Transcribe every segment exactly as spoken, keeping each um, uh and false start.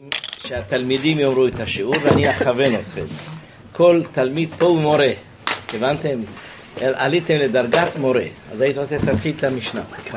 שהתלמידים יאמרו את השיעור ואני אכוון אתכם. כל תלמיד פה הוא מורה, הבנתם? עליתם לדרגת מורה, אז היית רוצה תתחיל את המשנה. תקרא.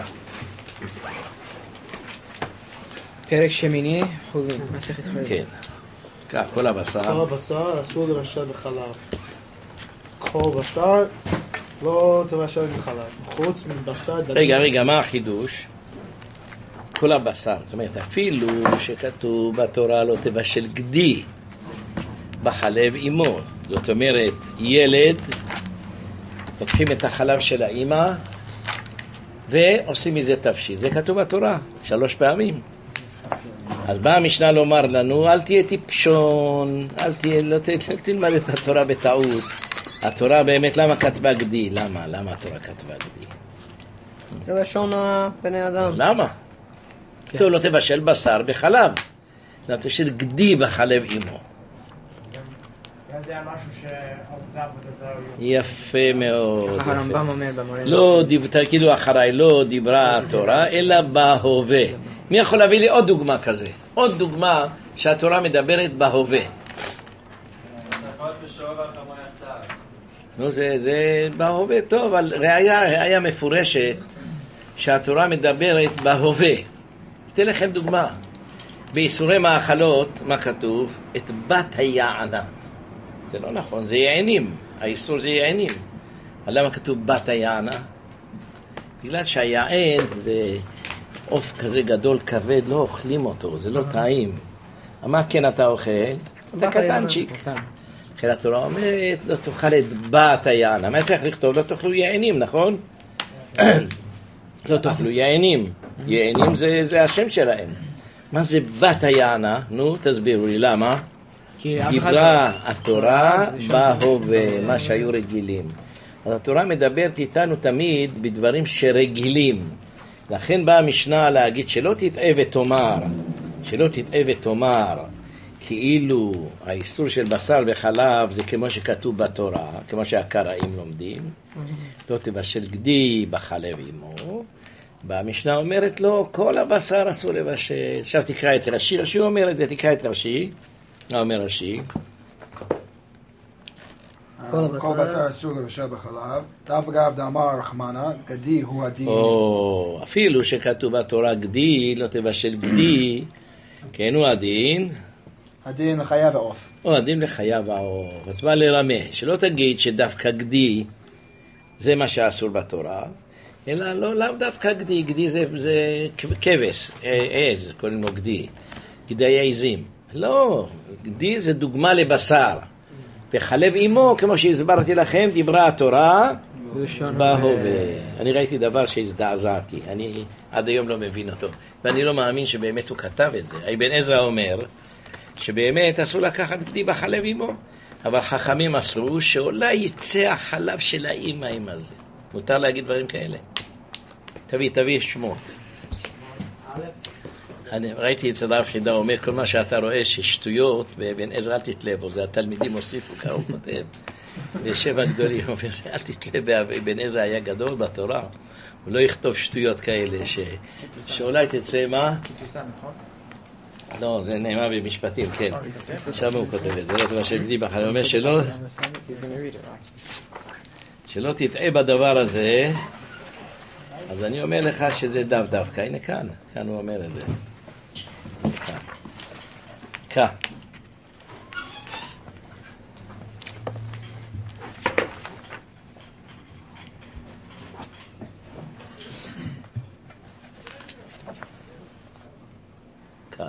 פרק שמיני, חולין, מסכת חולין. כן. תקרא, כל הבשר. כל הבשר אסור לבשל בחלב. כל בשר לא תבשל בחלב. חוץ מבשר דגים. רגע, רגע, מה החידוש? כל הבשר, זאת אומרת, אפילו שכתוב בתורה לא תבשל גדי בחלב אמו, זאת אומרת, ילד, לוקחים את החלב של האמא ועושים מזה תבשיל, זה כתוב בתורה, שלוש פעמים. אז באה המשנה לומר לנו, אל תהיה טיפשון, אל תהיה, לא תלמד את התורה בטעות. התורה באמת, למה כתבה גדי? למה? למה התורה כתבה גדי? זה לשון בני אדם. למה? טוב, לא תבשל בשר בחלב, לא תבשל גדי בחלב אמו. זה היה משהו שעובדה בגזרה. יפה מאוד. הרמב"ם אומר במורה. לא, תגידו אחריי, לא דיברה התורה, אלא בהווה. מי יכול להביא לי עוד דוגמה כזה? עוד דוגמה שהתורה מדברת בהווה. נו, זה, זה בהווה טוב, אבל ראיה, ראיה מפורשת שהתורה מדברת בהווה. אתן לכם דוגמה. באיסורי מאכלות, מה כתוב? את בת היענה. זה לא נכון, זה יענים. האיסור זה יענים. אבל למה כתוב בת היענה? בגלל שהיען זה עוף כזה גדול, כבד, לא אוכלים אותו, זה לא טעים. מה כן אתה אוכל? אתה קטנצ'יק. לכן התורה אומרת, לא תאכל את בת היענה. מה צריך לכתוב? לא תאכלו יענים, נכון? לא תאכלו יענים. יענים זה, זה השם שלהם. מה זה בת היענה? נו, תסבירו לי, למה? דיברה התורה בהווה, מה שהיו רגילים. אז התורה מדברת איתנו תמיד בדברים שרגילים. לכן באה המשנה להגיד שלא תטעה ותאמר, שלא תטעה ותאמר, כאילו האיסור של בשר וחלב זה כמו שכתוב בתורה, כמו שהקראים לומדים, לא תבשל גדי בחלב אמו. במשנה אומרת לו, כל הבשר אסור לבשל. עכשיו תקרא את רש"י, רש"י אומר את זה, תקרא את רש"י. מה אומר רש"י? כל הבשר אסור לבשל בחלב, דף אגב דאמר רחמנה, גדי הוא הדין. או, אפילו שכתוב בתורה גדי, לא תבשל גדי, כן הוא הדין. הדין לחיה ועוף. או, הדין לחיה ועוף. אז מה לרמה? שלא תגיד שדווקא גדי זה מה שאסור בתורה, אלא לא, לאו דווקא גדי, גדי זה, זה כבש, עז, קוראים לו גדי, גדי העזים. לא, גדי זה דוגמה לבשר. וחלב אמו, כמו שהסברתי לכם, דיברה התורה בהווה. אני ראיתי דבר שהזדעזעתי, אני עד היום לא מבין אותו, ואני לא מאמין שבאמת הוא כתב את זה. אבן עזרא אומר שבאמת אסור לקחת גדי בחלב אמו, אבל חכמים אסרו שאולי יצא החלב של האמא עם הזה. מותר להגיד דברים כאלה. תביא, תביא שמות. אני ראיתי אצל הרב חידה אומר, כל מה שאתה רואה ששטויות, ואבן עזרא אל תתלה בו, זה התלמידים הוסיפו, ככה הוא כותב. ושבע גדולים, הוא אומר, אל תתלה, אבן עזרא היה גדול בתורה, הוא לא יכתוב שטויות כאלה, שאולי תצא מה? כתוסה, נכון? לא, זה נאמר במשפטים, כן. שם הוא כותב את זה, לא תבשל גדי בחלב, הוא אומר שלא, שלא תטעה בדבר הזה, אז אני אומר לך שזה דו דווקא, הנה כאן, כאן הוא אומר את זה. כאן. כאן. כאן.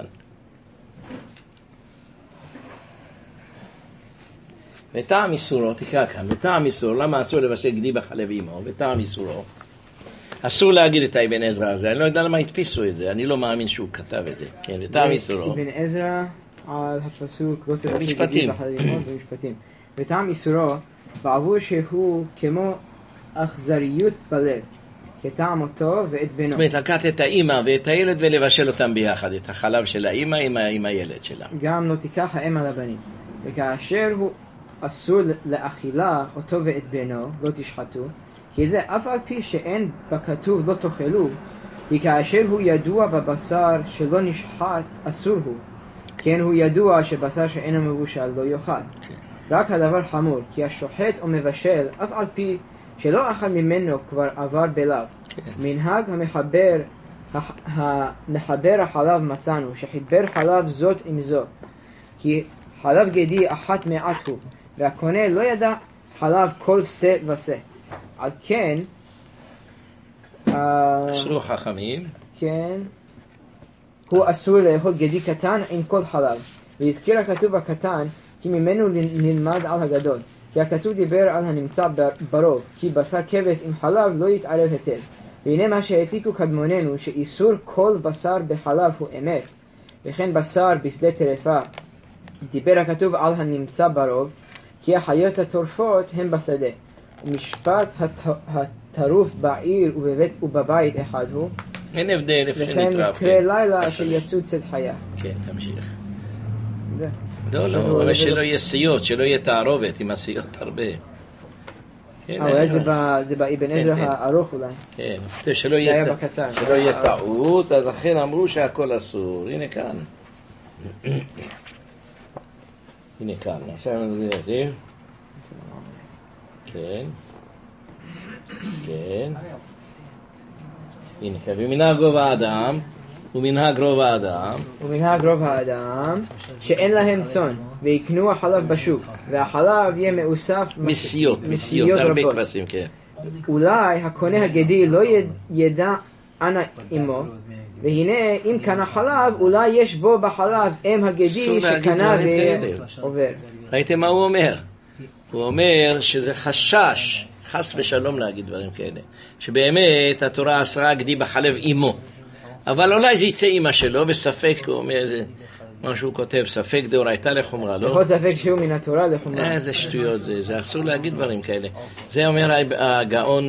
וטעם איסורו, תקרא כאן, וטעם איסורו, למה אסור לבשל גדי בחלב אמו? וטעם איסורו. אסור להגיד את אבן עזרא הזה, אני לא יודע למה הדפיסו את זה, אני לא מאמין שהוא כתב את זה. כן, וטעם איסורו. אבן עזרא על הפסוק, לא תבשל גדי בחלב אמו, במשפטים. וטעם איסורו, בעבור שהוא כמו אכזריות בלב, כטעם אותו ואת בנו. זאת אומרת, לקחת את האמא ואת הילד ולבשל אותם ביחד, את החלב של האמא עם, עם הילד שלה. גם לא תיקח האם על הבנים. וכאשר הוא אסור לאכילה אותו ואת בנו, לא תשחטו, כי זה אף על פי שאין בכתוב לא תאכלו, כי כאשר הוא ידוע בבשר שלא נשחט, אסור הוא. כן הוא ידוע שבשר שאינו מבושל לא יאכל. רק הדבר חמור, כי השוחט או מבשל, אף על פי שלא אכל ממנו כבר עבר בלאו. מנהג המחבר, המחבר החלב מצאנו, שחיבר חלב זאת עם זאת. כי חלב גדי אחת מעט הוא, והקונה לא ידע חלב כל שא ושא. על כן, אסרו חכמים. כן, הוא אסור לאכול גדי קטן עם כל חלב. והזכיר הכתוב הקטן, כי ממנו נלמד על הגדול. כי הכתוב דיבר על הנמצא ברוב, כי בשר כבש עם חלב לא יתערב היטב. והנה מה שהעתיקו קדמוננו, שאיסור כל בשר בחלב הוא אמת. וכן בשר בשדה טרפה, דיבר הכתוב על הנמצא ברוב, כי החיות הטורפות הם בשדה. ומשפט הטרוף בעיר ובבית ובבית אחד הוא. אין הבדל, איפה שנטרף. וכן מקרה לילה שיצאו צד חיה. כן, תמשיך. זה. לא, לא, אבל שלא יהיה סיוט, שלא יהיה תערובת עם הסיוט הרבה. אבל זה באבן עזרא הארוך אולי. כן, שלא יהיה טעות, אז לכן אמרו שהכל אסור. הנה כאן. הנה כאן, עכשיו אני יודע. כן. כן. הנה כאן, ומנהג רוב האדם, ומנהג רוב האדם. ומנהג רוב האדם, שאין להם צאן, ויקנו החלב בשוק, והחלב יהיה מאוסף מסיות, מסיות, הרבה כבשים, כן. אולי הקונה הגדי לא ידע אנה אמו, והנה אם קנה חלב, אולי יש בו בחלב אם הגדי שקנה ועובר. ראיתם מה הוא אומר? הוא אומר שזה חשש, חס ושלום להגיד דברים כאלה, שבאמת התורה אסרה גדי בחלב אמו. אבל אולי זה יצא אמא שלו, בספק, הוא אומר, מה שהוא כותב, ספק דאורייתא לחומרה, לא? בכל ספק שהוא מן התורה לחומרה. איזה שטויות זה, זה אסור להגיד דברים כאלה. זה אומר הגאון,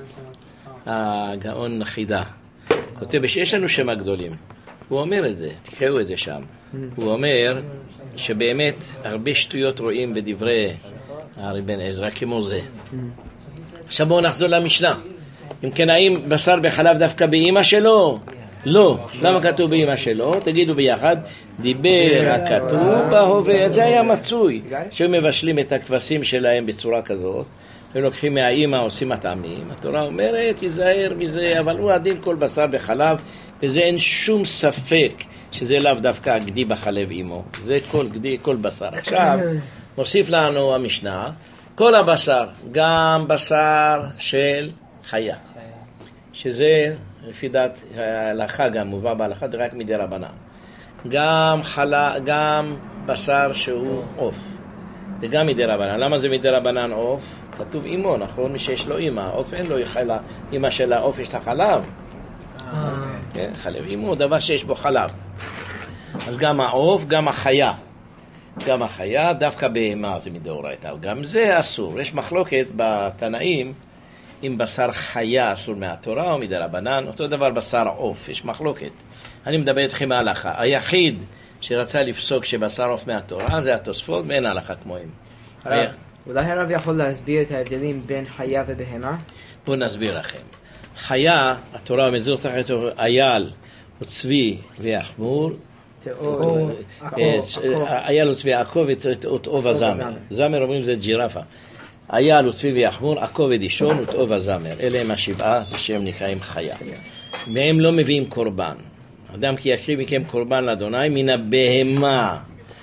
הגאון חידה. כותב, שיש לנו שם הגדולים. הוא אומר את זה, תקראו את זה שם. הוא אומר שבאמת הרבה שטויות רואים בדברי הארי בן עזרא כמו זה. עכשיו בואו נחזור למשנה. אם כן, האם בשר בחלב דווקא באמא שלו? לא. למה כתוב באמא שלו? תגידו ביחד. דיבר הכתוב בהווה. זה היה מצוי. שהם מבשלים את הכבשים שלהם בצורה כזאת. הם לוקחים מהאמא, עושים הטעמים. התורה אומרת, תיזהר מזה, אבל הוא הדין כל בשר בחלב, וזה אין שום ספק שזה לאו דווקא גדי בחלב אמו. זה כל גדי, כל בשר. עכשיו, מוסיף לנו המשנה, כל הבשר, גם בשר של חיה. שזה, לפי דעת ההלכה גם, מובא בהלכה, זה רק מדי רבנן. גם חלה, גם בשר שהוא עוף. זה גם מדי רבנן. למה זה מדי רבנן עוף? כתוב אימו, נכון? מי שיש לו אימא. עוף אין לו חלה. אימא של העוף יש לה חלב. כן, חלב. אימו, דבר שיש בו חלב. אז גם העוף, גם החיה. גם החיה, דווקא בהמה זה מדאורייתא. גם זה אסור. יש מחלוקת בתנאים, אם בשר חיה אסור מהתורה או מדי רבנן. אותו דבר בשר עוף. יש מחלוקת. אני מדבר איתכם מההלכה. היחיד שרצה לפסוק שבשר עוף מהתורה זה התוספות, ואין הלכה כמוהם. אולי הרב יכול להסביר את ההבדלים בין חיה ובהמה? בואו נסביר לכם. חיה, התורה אומרת תחת אייל וצבי ויחמור, אייל וצבי עקוב ותאוב הזמר. זמר אומרים זה ג'ירפה. אייל וצבי ויחמור, עקוב ודישון ותאוב הזמר. אלה הם השבעה שהם נקראים חיה. והם לא מביאים קורבן. אדם כי יקריב מכם קורבן לאדוני מן הבהמה,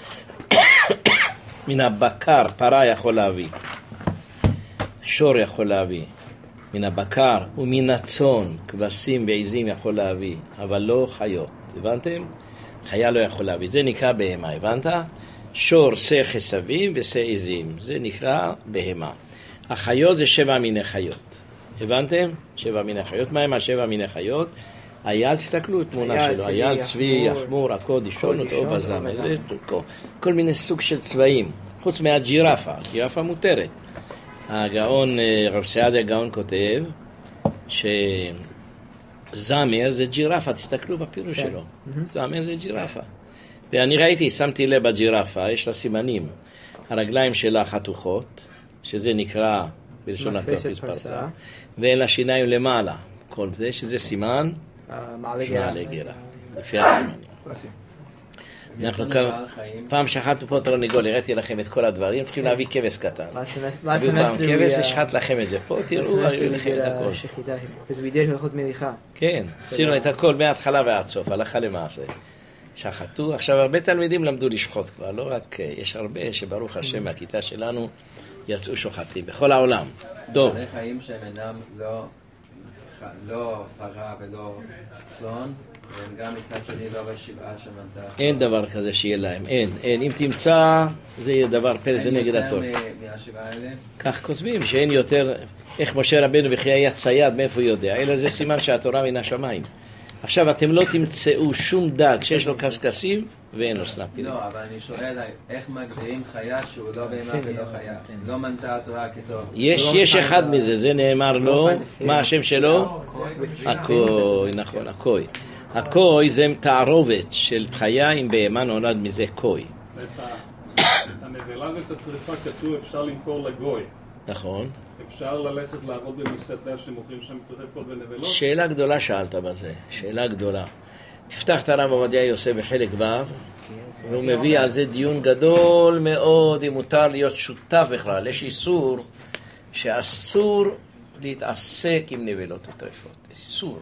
מן הבקר, פרה יכול להביא, שור יכול להביא, מן הבקר ומן הצאן, כבשים ועזים יכול להביא, אבל לא חיות. הבנתם? חיה לא יכול להביא, זה נקרא בהמה, הבנת? שור, שא חסבים ושא עזים, זה נקרא בהמה. החיות זה שבע מיני חיות, הבנתם? שבע מיני חיות. מה הם השבע מיני חיות? אייל, תסתכלו תמונה שלו, אייל, צבי, יחמור, עקוד, דישון, ותאוב הזמר, כל מיני סוג של צבעים, חוץ מהג'ירפה, ג'ירפה מותרת. הגאון, רב סעדיה הגאון כותב, שזמר זה ג'ירפה, תסתכלו בפירוש שלו, זמר זה ג'ירפה. ואני ראיתי, שמתי לב בג'ירפה, יש לה סימנים, הרגליים שלה חתוכות, שזה נקרא בלשון התופס פרסה, ואין לה שיניים למעלה, כל זה, שזה סימן, מעלה גרה, לפי הסימנים. אנחנו פעם שחטנו פה תרנגול, הראיתי לכם את כל הדברים, צריכים להביא כבש קטן. תביאו פעם כבש, השחט לכם את זה. פה תראו, הראיתי לכם את הכל. אז הוא ידע הלכות מליחה. כן, עשינו את הכל מההתחלה ועד סוף, הלכה למעשה. שחטו, עכשיו הרבה תלמידים למדו לשחוט כבר, לא רק, יש הרבה שברוך השם מהכיתה שלנו יצאו שוחטים, בכל העולם. דוב. בעלי חיים שהם אינם לא, לא פרה ולא צאן, והם גם מצד שני לא בשבעה שמנתה. אין דבר כזה שיהיה להם, אין, אין. אם תמצא, זה יהיה דבר פלא, זה נגד התורה. אין יותר מהשבעה האלה? כך כותבים, שאין יותר, איך משה רבנו וכי היה צייד, מאיפה הוא יודע, אלא זה סימן שהתורה מן השמיים. עכשיו, אתם לא תמצאו שום דג שיש לו קסקסים ואין לו סנפילים. לא, אבל אני שואל, איך מגדירים חיה שהוא לא בהמה ולא חיה? לא מנתה התורה כתוב. יש, יש אחד מזה, זה נאמר לו, מה השם שלו? הקוי, נכון, הקוי. הקוי זה תערובת של חיה עם בהמה נולד מזה קוי. את הנבלה ואת הטרפה כתוב אפשר למכור לגוי. נכון. אפשר ללכת לעבוד במסעדה שמוכרים שם טרפות ונבלות? שאלה גדולה שאלת בזה, שאלה גדולה. תפתח את הרב עובדיה יוסף בחלק ו' והוא מביא על זה דיון גדול מאוד, אם מותר להיות שותף בכלל. יש איסור שאסור להתעסק עם נבלות וטרפות. איסור.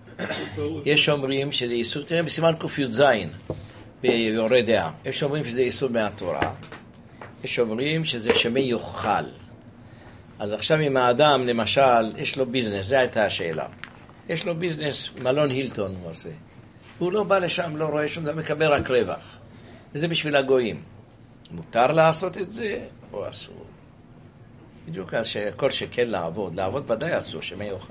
יש אומרים שזה איסור, תראה בסימן ק"ז ביורה דעה, יש אומרים שזה איסור מהתורה, יש אומרים שזה שמי יאכל. אז עכשיו אם האדם למשל יש לו ביזנס, זו הייתה השאלה, יש לו ביזנס, מלון הילטון הוא עושה, הוא לא בא לשם, לא רואה שום דבר, מקבל רק רווח, וזה בשביל הגויים. מותר לעשות את זה או אסור? בדיוק כל שכן לעבוד, לעבוד ודאי אסור, שמי יאכל.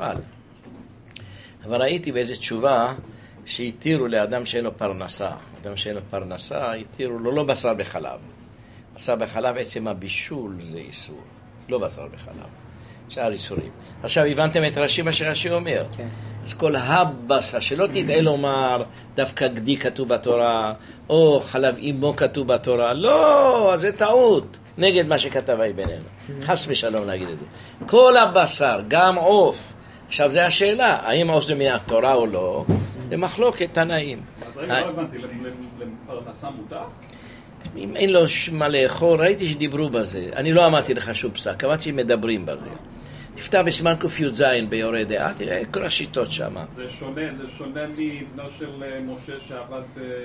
אבל ראיתי באיזו תשובה שהתירו לאדם שאין לו פרנסה. אדם שאין לו פרנסה, התירו לו לא בשר בחלב. בשר בחלב, עצם הבישול זה איסור. לא בשר בחלב. שאר איסורים. עכשיו הבנתם את רש"י מה שרש"י אומר. כן. אז כל הבשר, שלא תטעה לומר דווקא גדי כתוב בתורה, או חלב אימו כתוב בתורה. לא, זה טעות. נגד מה שכתב אי בינינו. חס ושלום להגיד את זה. כל הבשר, גם עוף, עכשיו זה השאלה, האם עוף זה מהתורה או לא? זה מחלוקת תנאים. אז רגע, לא הבנתי, לפרנסה מותר? אם אין לו מה לאכול, ראיתי שדיברו בזה. אני לא אמרתי לך שום פסק, אמרתי שמדברים בזה. תפתח בסימן ק"ז ביורה דעה, תראה כל השיטות שם. זה שונה, זה שונה מבנו של משה שעבד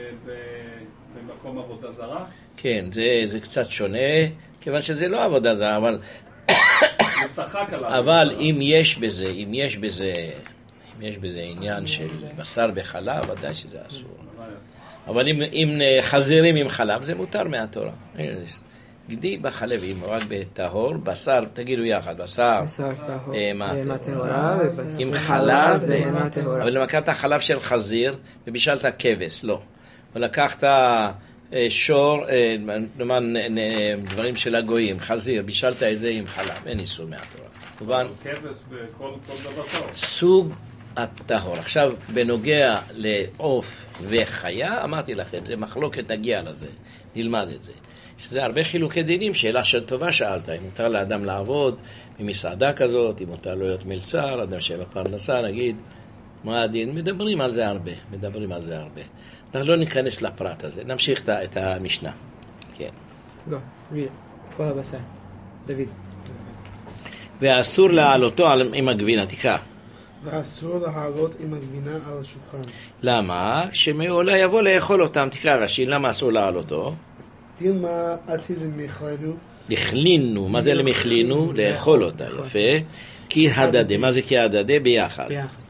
במקום עבודה זרה? כן, זה, זה קצת שונה, כיוון שזה לא עבודה זרה, אבל... אבל אם יש בזה, אם יש בזה, אם יש בזה עניין של בשר בחלב, ודאי שזה אסור. אבל אם, אם חזירים עם חלב, זה מותר מהתורה. גדי בחלב, אם רק בטהור, בשר, תגידו יחד, בשר, בהמה טהורה, עם חלב, אבל למקרת חלב של חזיר, ובישלת כבש, לא. ולקחת שור, דברים של הגויים, חזיר, בישלת את זה עם חלב, אין איסור מהתורה. מובן? כבש בכל דבר טוב. סוג הטהור. עכשיו, בנוגע לעוף וחיה, אמרתי לכם, זה מחלוקת, נגיע לזה, נלמד את זה. שזה הרבה חילוקי דינים, שאלה של טובה שאלת, אם מותר לאדם לעבוד ממסעדה כזאת, אם מותר לו להיות מלצר, אדם שאלה פרנסה, נגיד, מה הדין? מדברים על זה הרבה, מדברים על זה הרבה. אנחנו לא ניכנס לפרט הזה, נמשיך את המשנה. כן. לא, ריד, כל הבשר. דוד. ואסור להעלותו עם הגבינה, תקרא. ואסור להעלות עם הגבינה על השולחן. למה? שמעולה יבוא לאכול אותם, תקרא רש"י, למה אסור להעלותו? דילמה עתי למכלינו. לכלינו, מה זה למכלינו? לאכול אותה, יפה. כי הדדה, מה זה כי הדדה? ביחד.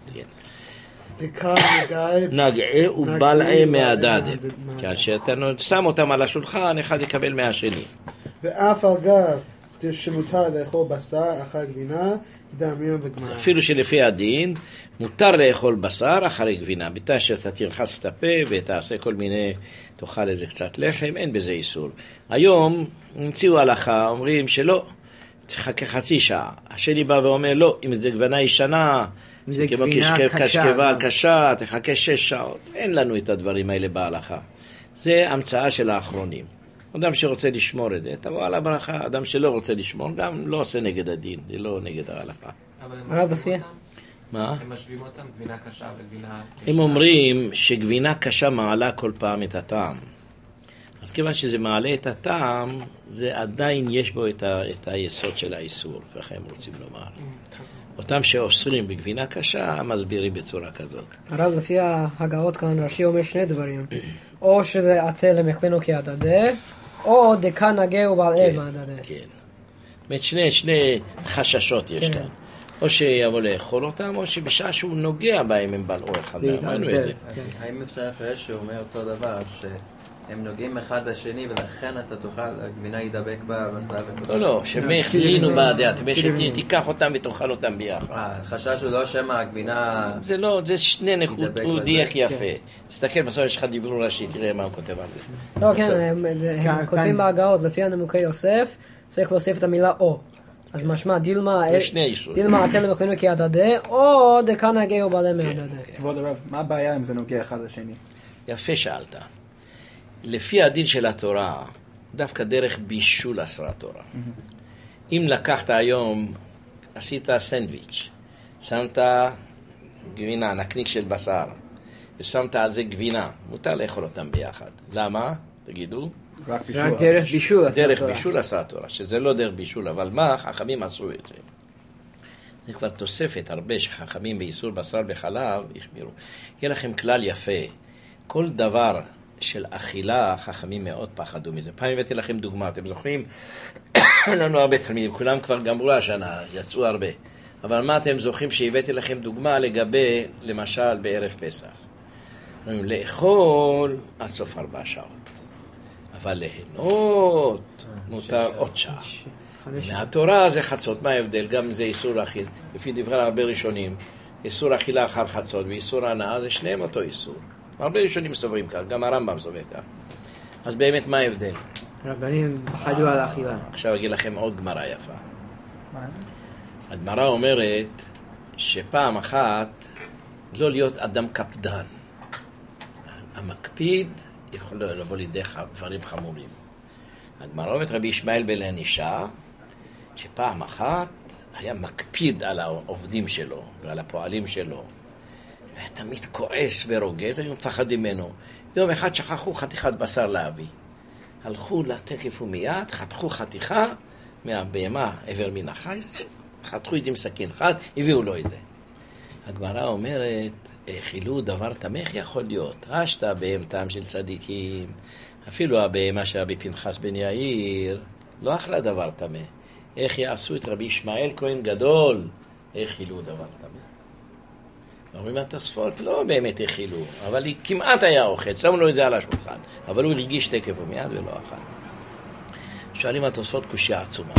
נגעה ובלעה מהדדה. כשאתה שם אותם על השולחן, אחד יקבל מהשני. ואף על גב שמותר לאכול בשר אחרי גבינה, דאמרים וגמרא. אפילו שלפי הדין, מותר לאכול בשר אחרי גבינה. ביתה שאתה תרחץ את הפה ותעשה כל מיני, תאכל איזה קצת לחם, אין בזה איסור. היום המציאו הלכה, אומרים שלא, תחכה חצי שעה. השני בא ואומר לא, אם זה גבינה ישנה, זה גבינה קשקבה קשה, תחכה שש שעות. אין לנו את הדברים האלה בהלכה. זה המצאה של האחרונים. אדם שרוצה לשמור את זה, תבוא על הברכה. אדם שלא רוצה לשמור, גם לא עושה נגד הדין, זה לא נגד ההלכה. אבל מה? הם משווים אותם, גבינה קשה וגבינה... הם אומרים שגבינה קשה מעלה כל פעם את הטעם. אז כיוון שזה מעלה את הטעם, זה עדיין יש בו את, ה, את היסוד של האיסור, ככה הם רוצים לומר. אותם שאוסרים בגבינה קשה, מסבירים בצורה כזאת. הרב, לפי ההגאות כאן, רש"י אומר שני דברים. או שזה עטה למחלינו כהדדה, או דקה נגה ובעל אל מהדדה. כן. זאת שני, שני חששות יש כאן. או שיבוא לאכול אותם, או שבשעה שהוא נוגע בהם הם בלעו אחד. האם אפשר לפרש שהוא אומר אותו דבר, שהם נוגעים אחד בשני ולכן אתה תאכל, הגבינה ידבק בבשר ותאכל? לא, לא, שמחלינו בעדיית, ושתיקח אותם ותאכל אותם ביחד. חשש הוא לא שמה הגבינה... זה לא, זה שני נחות, הוא דייק יפה. תסתכל, בסוף יש לך דיבור ראשי, תראה מה הוא כותב על זה. לא, כן, הם כותבים בהגאות, לפי הנימוקי יוסף, צריך להוסיף את המילה או. אז משמע, דילמה דילמה עטה למחלינו כהדדה, או דקה נגה ובעל מהדדה. כבוד הרב, מה הבעיה אם זה נוגע אחד לשני? יפה שאלת. לפי הדין של התורה, דווקא דרך בישול אסרה תורה. אם לקחת היום, עשית סנדוויץ', שמת גבינה, נקניק של בשר, ושמת על זה גבינה, מותר לאכול אותם ביחד. למה? תגידו. רק דרך בישול אסרה תורה. דרך בישול אסרה תורה, שזה לא דרך בישול, אבל מה? חכמים עשו את זה. זה כבר תוספת הרבה שחכמים באיסור בשר בחלב יחמירו. יהיה לכם כלל יפה. כל דבר של אכילה, חכמים מאוד פחדו מזה. פעם הבאתי לכם דוגמה, אתם זוכרים? לנו הרבה תלמידים, כולם כבר גמרו השנה, יצאו הרבה. אבל מה אתם זוכרים שהבאתי לכם דוגמה לגבי, למשל, בערב פסח? לאכול עד סוף ארבע שעות. אבל ליהנות מותר עוד שעה. מהתורה זה חצות, מה ההבדל? גם זה איסור אכיל. לפי דברי הרבה ראשונים, איסור אכילה אחר חצות ואיסור הנאה, זה שניהם אותו איסור. הרבה ראשונים סוברים כך, גם הרמב"ם סובר כך. אז באמת מה ההבדל? רבנים פחדו על האכילה. עכשיו אגיד לכם עוד גמרא יפה. הגמרא אומרת שפעם אחת לא להיות אדם קפדן. המקפיד יכול לבוא לידי דברים חמורים. הגמרא אומרת רבי ישמעאל בן אלישע, שפעם אחת היה מקפיד על העובדים שלו ועל הפועלים שלו. היה תמיד כועס ורוגז, היו מפחדים ממנו. יום אחד שכחו חתיכת בשר להביא. הלכו לתקף ומיד, חתכו חתיכה מהבהמה עבר מן החי, חתכו את עם סכין חד, הביאו לו את זה. הגמרא אומרת, חילו דבר תמך יכול להיות. השתה בהמתם של צדיקים, אפילו הבהמה של רבי פנחס בן יאיר, לא אכלה דבר תמך. איך יעשו את רבי ישמעאל כהן גדול, איך חילו דבר תמך. אומרים התוספות, לא באמת הכילו, אבל היא כמעט היה אוכל, שמו לו את זה על השולחן, אבל הוא הרגיש תקף ומיד ולא אכל. שואלים התוספות קושיה עצומה.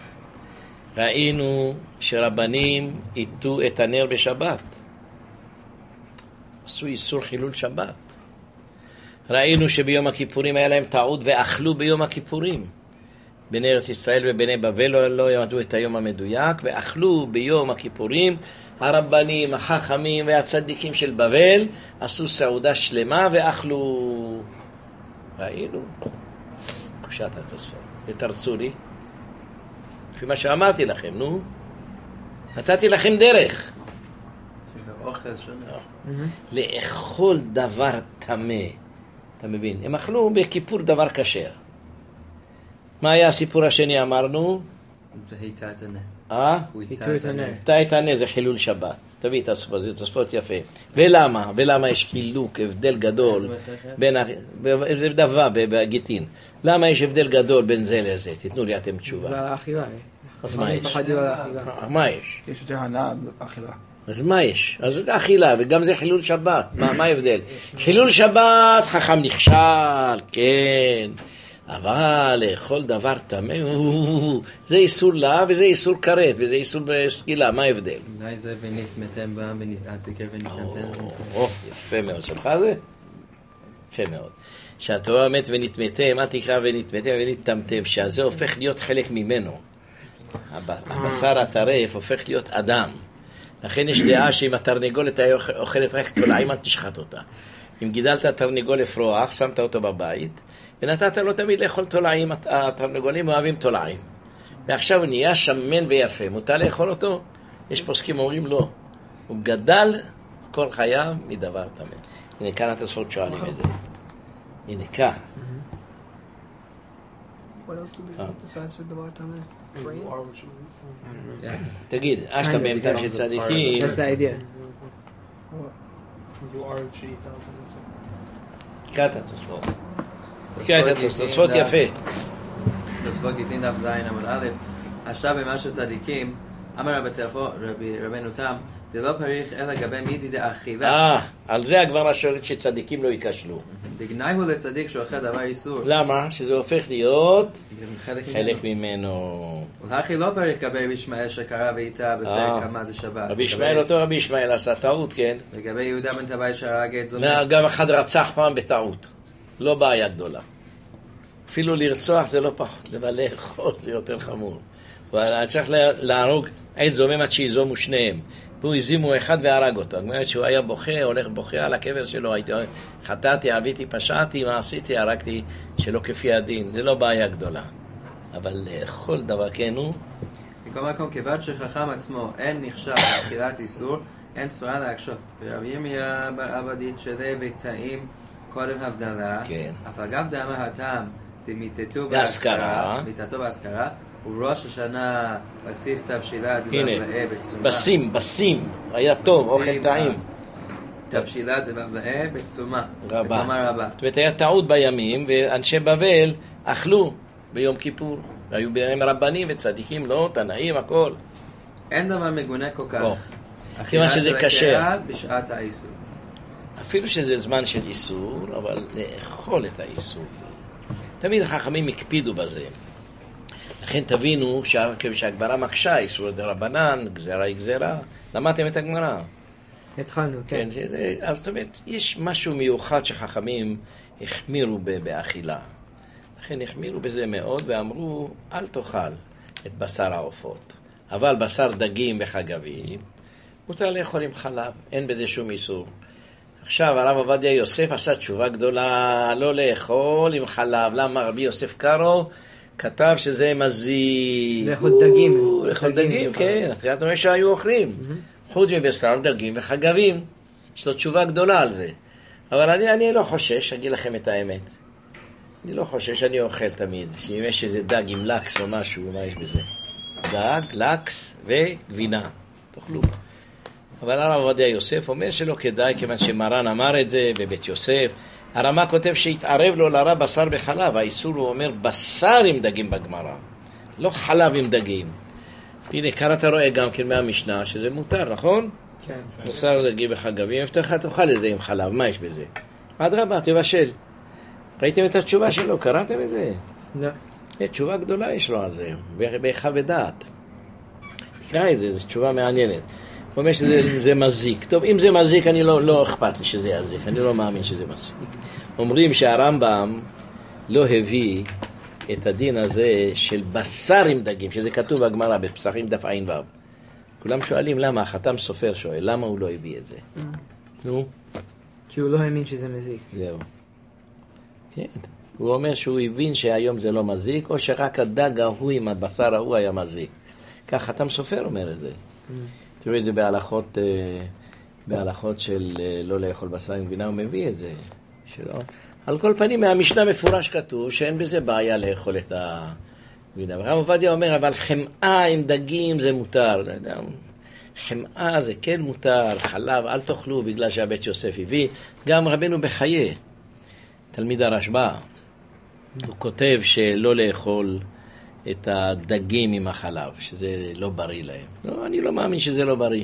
ראינו שרבנים איתו את הנר בשבת. עשו איסור חילול שבת. ראינו שביום הכיפורים היה להם טעות ואכלו ביום הכיפורים. בני ארץ ישראל ובני בבל לא, לא ידעו את היום המדויק, ואכלו ביום הכיפורים. הרבנים, החכמים והצדיקים של בבל עשו סעודה שלמה ואכלו. ראינו. קושת התוספות. תתרצו לי. לפי מה שאמרתי לכם, נו. נתתי לכם דרך. אוכל שונה. לאכול דבר טמא. אתה מבין? הם אכלו בכיפור דבר כשר. מה היה הסיפור השני אמרנו? והיטה את הנר. אה? הוא היטה את הנר. היטה את הנר זה חילול שבת. תביא את התוספות, זה תוספות יפה. ולמה? ולמה יש חילוק, הבדל גדול בין... זה דבה בגיטין. למה יש הבדל גדול בין זה לזה? תתנו לי אתם תשובה. לאכילה. אז מה יש? מה יש? יש יותר הנאה באכילה. אז מה יש? אז זה אכילה, וגם זה חילול שבת. מה, מה ההבדל? חילול שבת, חכם נכשל, כן. אבל לאכול דבר טמא, זה איסור לה וזה איסור כרת, וזה איסור בסקילה, מה ההבדל? אולי זה ונתמתם בה ונתעתיקה ונתנתם. או, יפה מאוד, שלך זה? יפה מאוד. שהתורה אומרת ונתמתם, אל תקרא ונתמתם ונתמתם, שזה הופך להיות חלק ממנו. הבשר הטרף הופך להיות אדם. לכן יש דעה שאם התרנגולת היה אוכלת רק תולעים, אל תשחט אותה. אם גידלת תרנגול לפרוח, שמת אותו בבית, ונתת לו תמיד לאכול תולעים, התרנגולים אוהבים תולעים. ועכשיו הוא נהיה שמן ויפה, מותר לאכול אותו? יש פוסקים אומרים לא. הוא גדל כל חייו מדבר טמא. הנה כאן התוספות שואלים את זה. הנה כאן. What else do they eat besides for דבר טמא? Brain? תגיד, אשתה בהמתם של צדיקים. That's the idea. תקרא את התוספות. תקרא את התוספות יפה. תוספות גיטין דף זין עמוד א', עכשיו במה שצדיקים, אמר רבנו תם, זה לא פריך אלא גבי מידי דאכילה. אה, על זה הגמרא שואלת שצדיקים לא ייכשלו. דגנאי הוא לצדיק שאוכל דבר איסור. למה? שזה הופך להיות חלק, חלק ממנו. ולכי לא פריך גבי רבי ישמעאל שקרא ואיתה בפרק כמה דשבת. רבי ישמעאל, אותו רבי ישמעאל עשה טעות, כן? לגבי יהודה בן טבעי שהרג את זומר. גם אחד רצח פעם בטעות. לא בעיה גדולה. אפילו לרצוח זה לא פחות, אבל לאכול זה יותר חמור. אבל צריך להרוג עד זומם עד שיזומו שניהם. והוא הזימו אחד והרג אותו. זאת אומרת שהוא היה בוכה, הולך בוכה על הקבר שלו. חטאתי, עביתי, פשעתי, מה עשיתי, הרגתי שלא כפי הדין. זה לא בעיה גדולה. אבל לאכול דבר כן הוא. מכל מקום, כיוון שחכם עצמו אין נחשב לאכילת איסור, אין סברה להקשות. ורבי ירמיה בעבדית שלי וטעים קודם הבדלה. כן. אף אגב דאמר הטעם, תמיתתו בהשכרה, מיתתו בהשכרה, וראש השנה בסיס תבשילה דבבלאה בצומה. בסים, בסים, היה טוב, אוכל טעים. תבשילה דבבלאה בצומה. רבה. בצומה רבה. זאת אומרת, היה טעות בימים, ואנשי בבל אכלו ביום כיפור. היו ביניהם רבנים וצדיקים, לא, תנאים, הכל. אין דבר מגונה כל כך. כיוון שזה קשה. בשעת האיסור. אפילו שזה זמן של איסור, אבל לאכול את האיסור. תמיד החכמים הקפידו בזה. לכן תבינו שהגמרא מקשה, איסור דרבנן, גזרה היא גזרה. למדתם את הגמרא? התחלנו, כן. כן, זאת אומרת, יש משהו מיוחד שחכמים החמירו באכילה. לכן החמירו בזה מאוד ואמרו, אל תאכל את בשר העופות. אבל בשר דגים וחגבים, מותר לאכול עם חלב, אין בזה שום איסור. עכשיו הרב עובדיה יוסף עשה תשובה גדולה, לא לאכול עם חלב. למה? רבי יוסף קארו כתב שזה מזיק. לאכול דגים. לאכול דגים, כן. אתה רואה שהיו אוכלים. חוץ מבשר, דגים וחגבים. יש לו תשובה גדולה על זה. אבל אני, אני לא חושש, אגיד לכם את האמת. אני לא חושש, אני אוכל תמיד. שאם יש איזה דג עם לקס או משהו, מה יש בזה? דג, לקס וגבינה. תאכלו. אבל הרב עובדיה יוסף אומר שלא כדאי, כיוון שמרן אמר את זה בבית יוסף. הרמ"א כותב שהתערב לו לרע בשר בחלב. האיסור הוא אומר בשר עם דגים בגמרא, לא חלב עם דגים. הנה, כאן אתה רואה גם כן מהמשנה שזה מותר, נכון? כן. בשר דגים וחגבים, הבטחה תאכל את זה עם חלב, מה יש בזה? אדרבה, תבשל. ראיתם את התשובה שלו? קראתם את זה? לא. תשובה גדולה יש לו על זה, בהיכה ודעת. תקרא את זה, זו תשובה מעניינת. הוא אומר שזה מזיק. טוב, אם זה מזיק, אני לא, לא אכפת לי שזה יזיק. אני לא מאמין שזה מזיק. אומרים שהרמב"ם לא הביא את הדין הזה של בשר עם דגים, שזה כתוב בגמרא, בפסחים דף עין וו. כולם שואלים למה, החתם סופר שואל, למה הוא לא הביא את זה? נו? כי הוא לא האמין שזה מזיק. זהו. כן. הוא אומר שהוא הבין שהיום זה לא מזיק, או שרק הדג ההוא עם הבשר ההוא היה מזיק. כך חתם סופר אומר את זה. תראו את זה בהלכות, בהלכות של לא לאכול בשר עם גבינה, הוא מביא את זה. שלא. על כל פנים, מהמשנה מפורש כתוב שאין בזה בעיה לאכול את הגבינה. הרב עובדיה אומר, אבל חמאה עם דגים זה מותר. לא יודע, חמאה זה כן מותר, חלב, אל תאכלו בגלל שהבית יוסף הביא. גם רבנו בחיי, תלמיד הרשב"א, הוא כותב שלא לאכול את הדגים עם החלב, שזה לא בריא להם. לא, אני לא מאמין שזה לא בריא.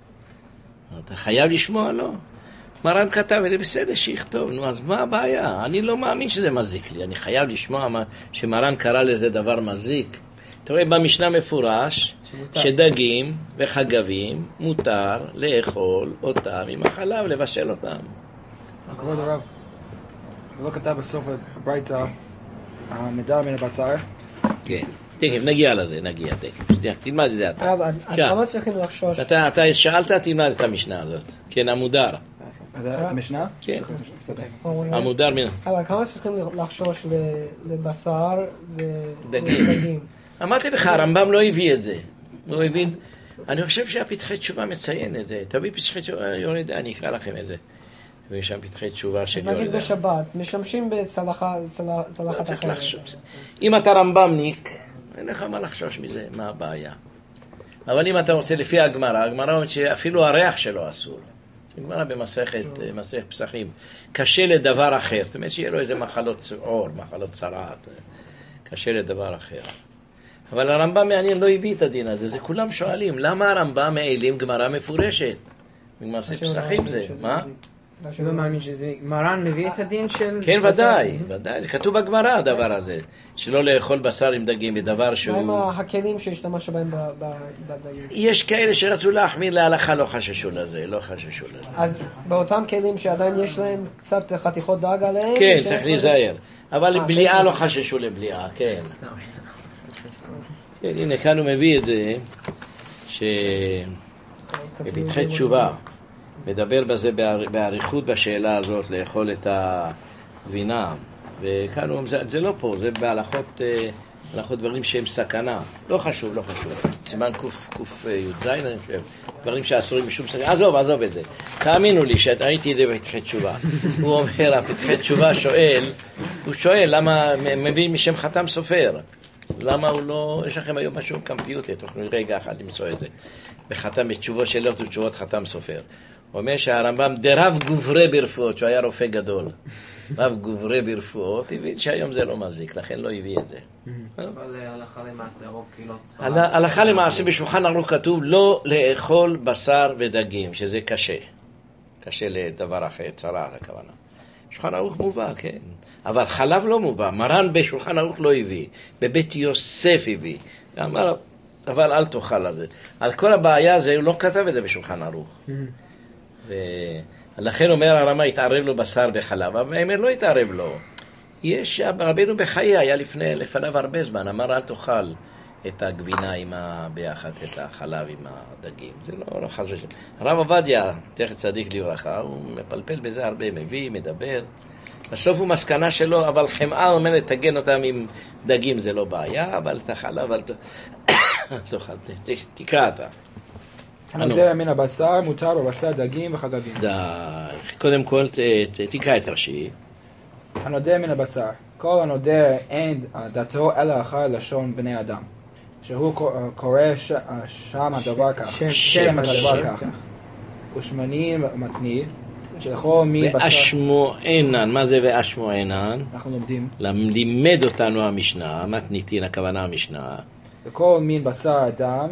אתה חייב לשמוע, לא. מרן כתב, זה בסדר שיכתוב, נו, אז מה הבעיה? אני לא מאמין שזה מזיק לי, אני חייב לשמוע מה, שמרן קרא לזה דבר מזיק. אתה רואה במשנה מפורש, שמותר. שדגים וחגבים מותר לאכול אותם עם החלב, לבשל אותם. כבוד הרב, זה לא כתב בסוף הברייתא, המדר מן הבשר? כן, תכף, נגיע לזה, נגיע, תכף. תלמד את זה אתה. הרב, כמה צריכים לחשוש? אתה שאלת, תלמד את המשנה הזאת. כן, המודר. את המשנה? כן. המודר מן... אבל כמה צריכים לחשוש לבשר ודגים? אמרתי לך, הרמב"ם לא הביא את זה. לא הבין. אני חושב שהפתחי תשובה מציין את זה. תביא פתחי תשובה, יורד, אני אקרא לכם את זה. ויש שם פתחי תשובה של יהודה. נגיד בשבת, משמשים בצלחת אחרת. אם אתה רמב"מניק, אין לך מה לחשוש מזה, מה הבעיה. אבל אם אתה רוצה לפי הגמרא, הגמרא אומרת שאפילו הריח שלו אסור. הגמרא במסכת, מסכת פסחים, קשה לדבר אחר. זאת אומרת שיהיה לו איזה מחלות עור, מחלות צרעת. קשה לדבר אחר. אבל הרמב"ם מעניין לא הביא את הדין הזה. זה כולם שואלים, למה הרמב"ם מעילים גמרא מפורשת? במסכת פסחים זה, מה? לא מאמין שזה, מרן מביא את הדין של... כן, ודאי, ודאי, זה כתוב בגמרא הדבר הזה, שלא לאכול בשר עם דגים בדבר שהוא... מה עם הכלים שהשתמשו בהם בדגים? יש כאלה שרצו להחמיר להלכה, לא חששו לזה, לא חששו לזה. אז באותם כלים שעדיין יש להם קצת חתיכות דג עליהם... כן, צריך להיזהר, אבל בליעה לא חששו לבליעה, כן. הנה, כאן הוא מביא את זה, שבפתחי תשובה, מדבר בזה בעריכות בשאלה הזאת, לאכול את הגבינה. וכאן הוא, זה, זה לא פה, זה בהלכות, בהלכות דברים שהם סכנה. לא חשוב, לא חשוב. סימן קוף, קוף י"ז, אני חושב. דברים שאסורים משום סכנה. עזוב, עזוב את זה. תאמינו לי שראיתי את זה בפתחי תשובה. הוא אומר, הפתחי תשובה שואל, הוא שואל למה מביא משם חתם סופר. למה הוא לא, יש לכם היום משהו קמפיוטר, תוכלו רגע אחד למצוא את זה. בחתם בתשובות שאלות ותשובות חתם סופר. הוא אומר שהרמב"ם דרב גוברה ברפואות, שהוא היה רופא גדול. רב גוברה ברפואות, הבין שהיום זה לא מזיק, לכן לא הביא את זה. אבל הלכה למעשה, רוב קהילות צפת. הלכה למעשה בשולחן ערוך כתוב לא לאכול בשר ודגים, שזה קשה. קשה לדבר אחר, צרה, הכוונה. שולחן ערוך מובא, כן. אבל חלב לא מובא, מרן בשולחן ערוך לא הביא, בבית יוסף הביא. אמר, אבל אל תאכל על זה. על כל הבעיה הזה, הוא לא כתב את זה בשולחן ערוך. ולכן אומר הרמ"א, התערב לו בשר בחלב, אבל האמר לא התערב לו. יש, רבינו בחיי היה לפני, לפניו הרבה זמן, אמר אל תאכל את הגבינה עם ה... ביחד, את החלב עם הדגים. זה לא, לא חשוב. הרב עובדיה, תכף צדיק לברכה, הוא מפלפל בזה הרבה, מביא, מדבר. בסוף הוא מסקנה שלו, אבל חמאה אומר, תגן אותם עם דגים, זה לא בעיה, אבל את החלב, אבל תאכל, תקרא אתה. הנודר מן הבשר מותר בבשר דגים וחגבים. די, קודם כל תקרא את ראשי. הנודר מן הבשר, כל הנודר אין דתו אלא אחר לשון בני אדם, שהוא קורא שם הדבר כך, שם הדבר כך, ושמני מתני, שלכל מין בשר... ואשמוענן, מה זה ואשמוענן? אנחנו לומדים. לימד אותנו המשנה, מתניתין הכוונה המשנה. וכל מין בשר אדם,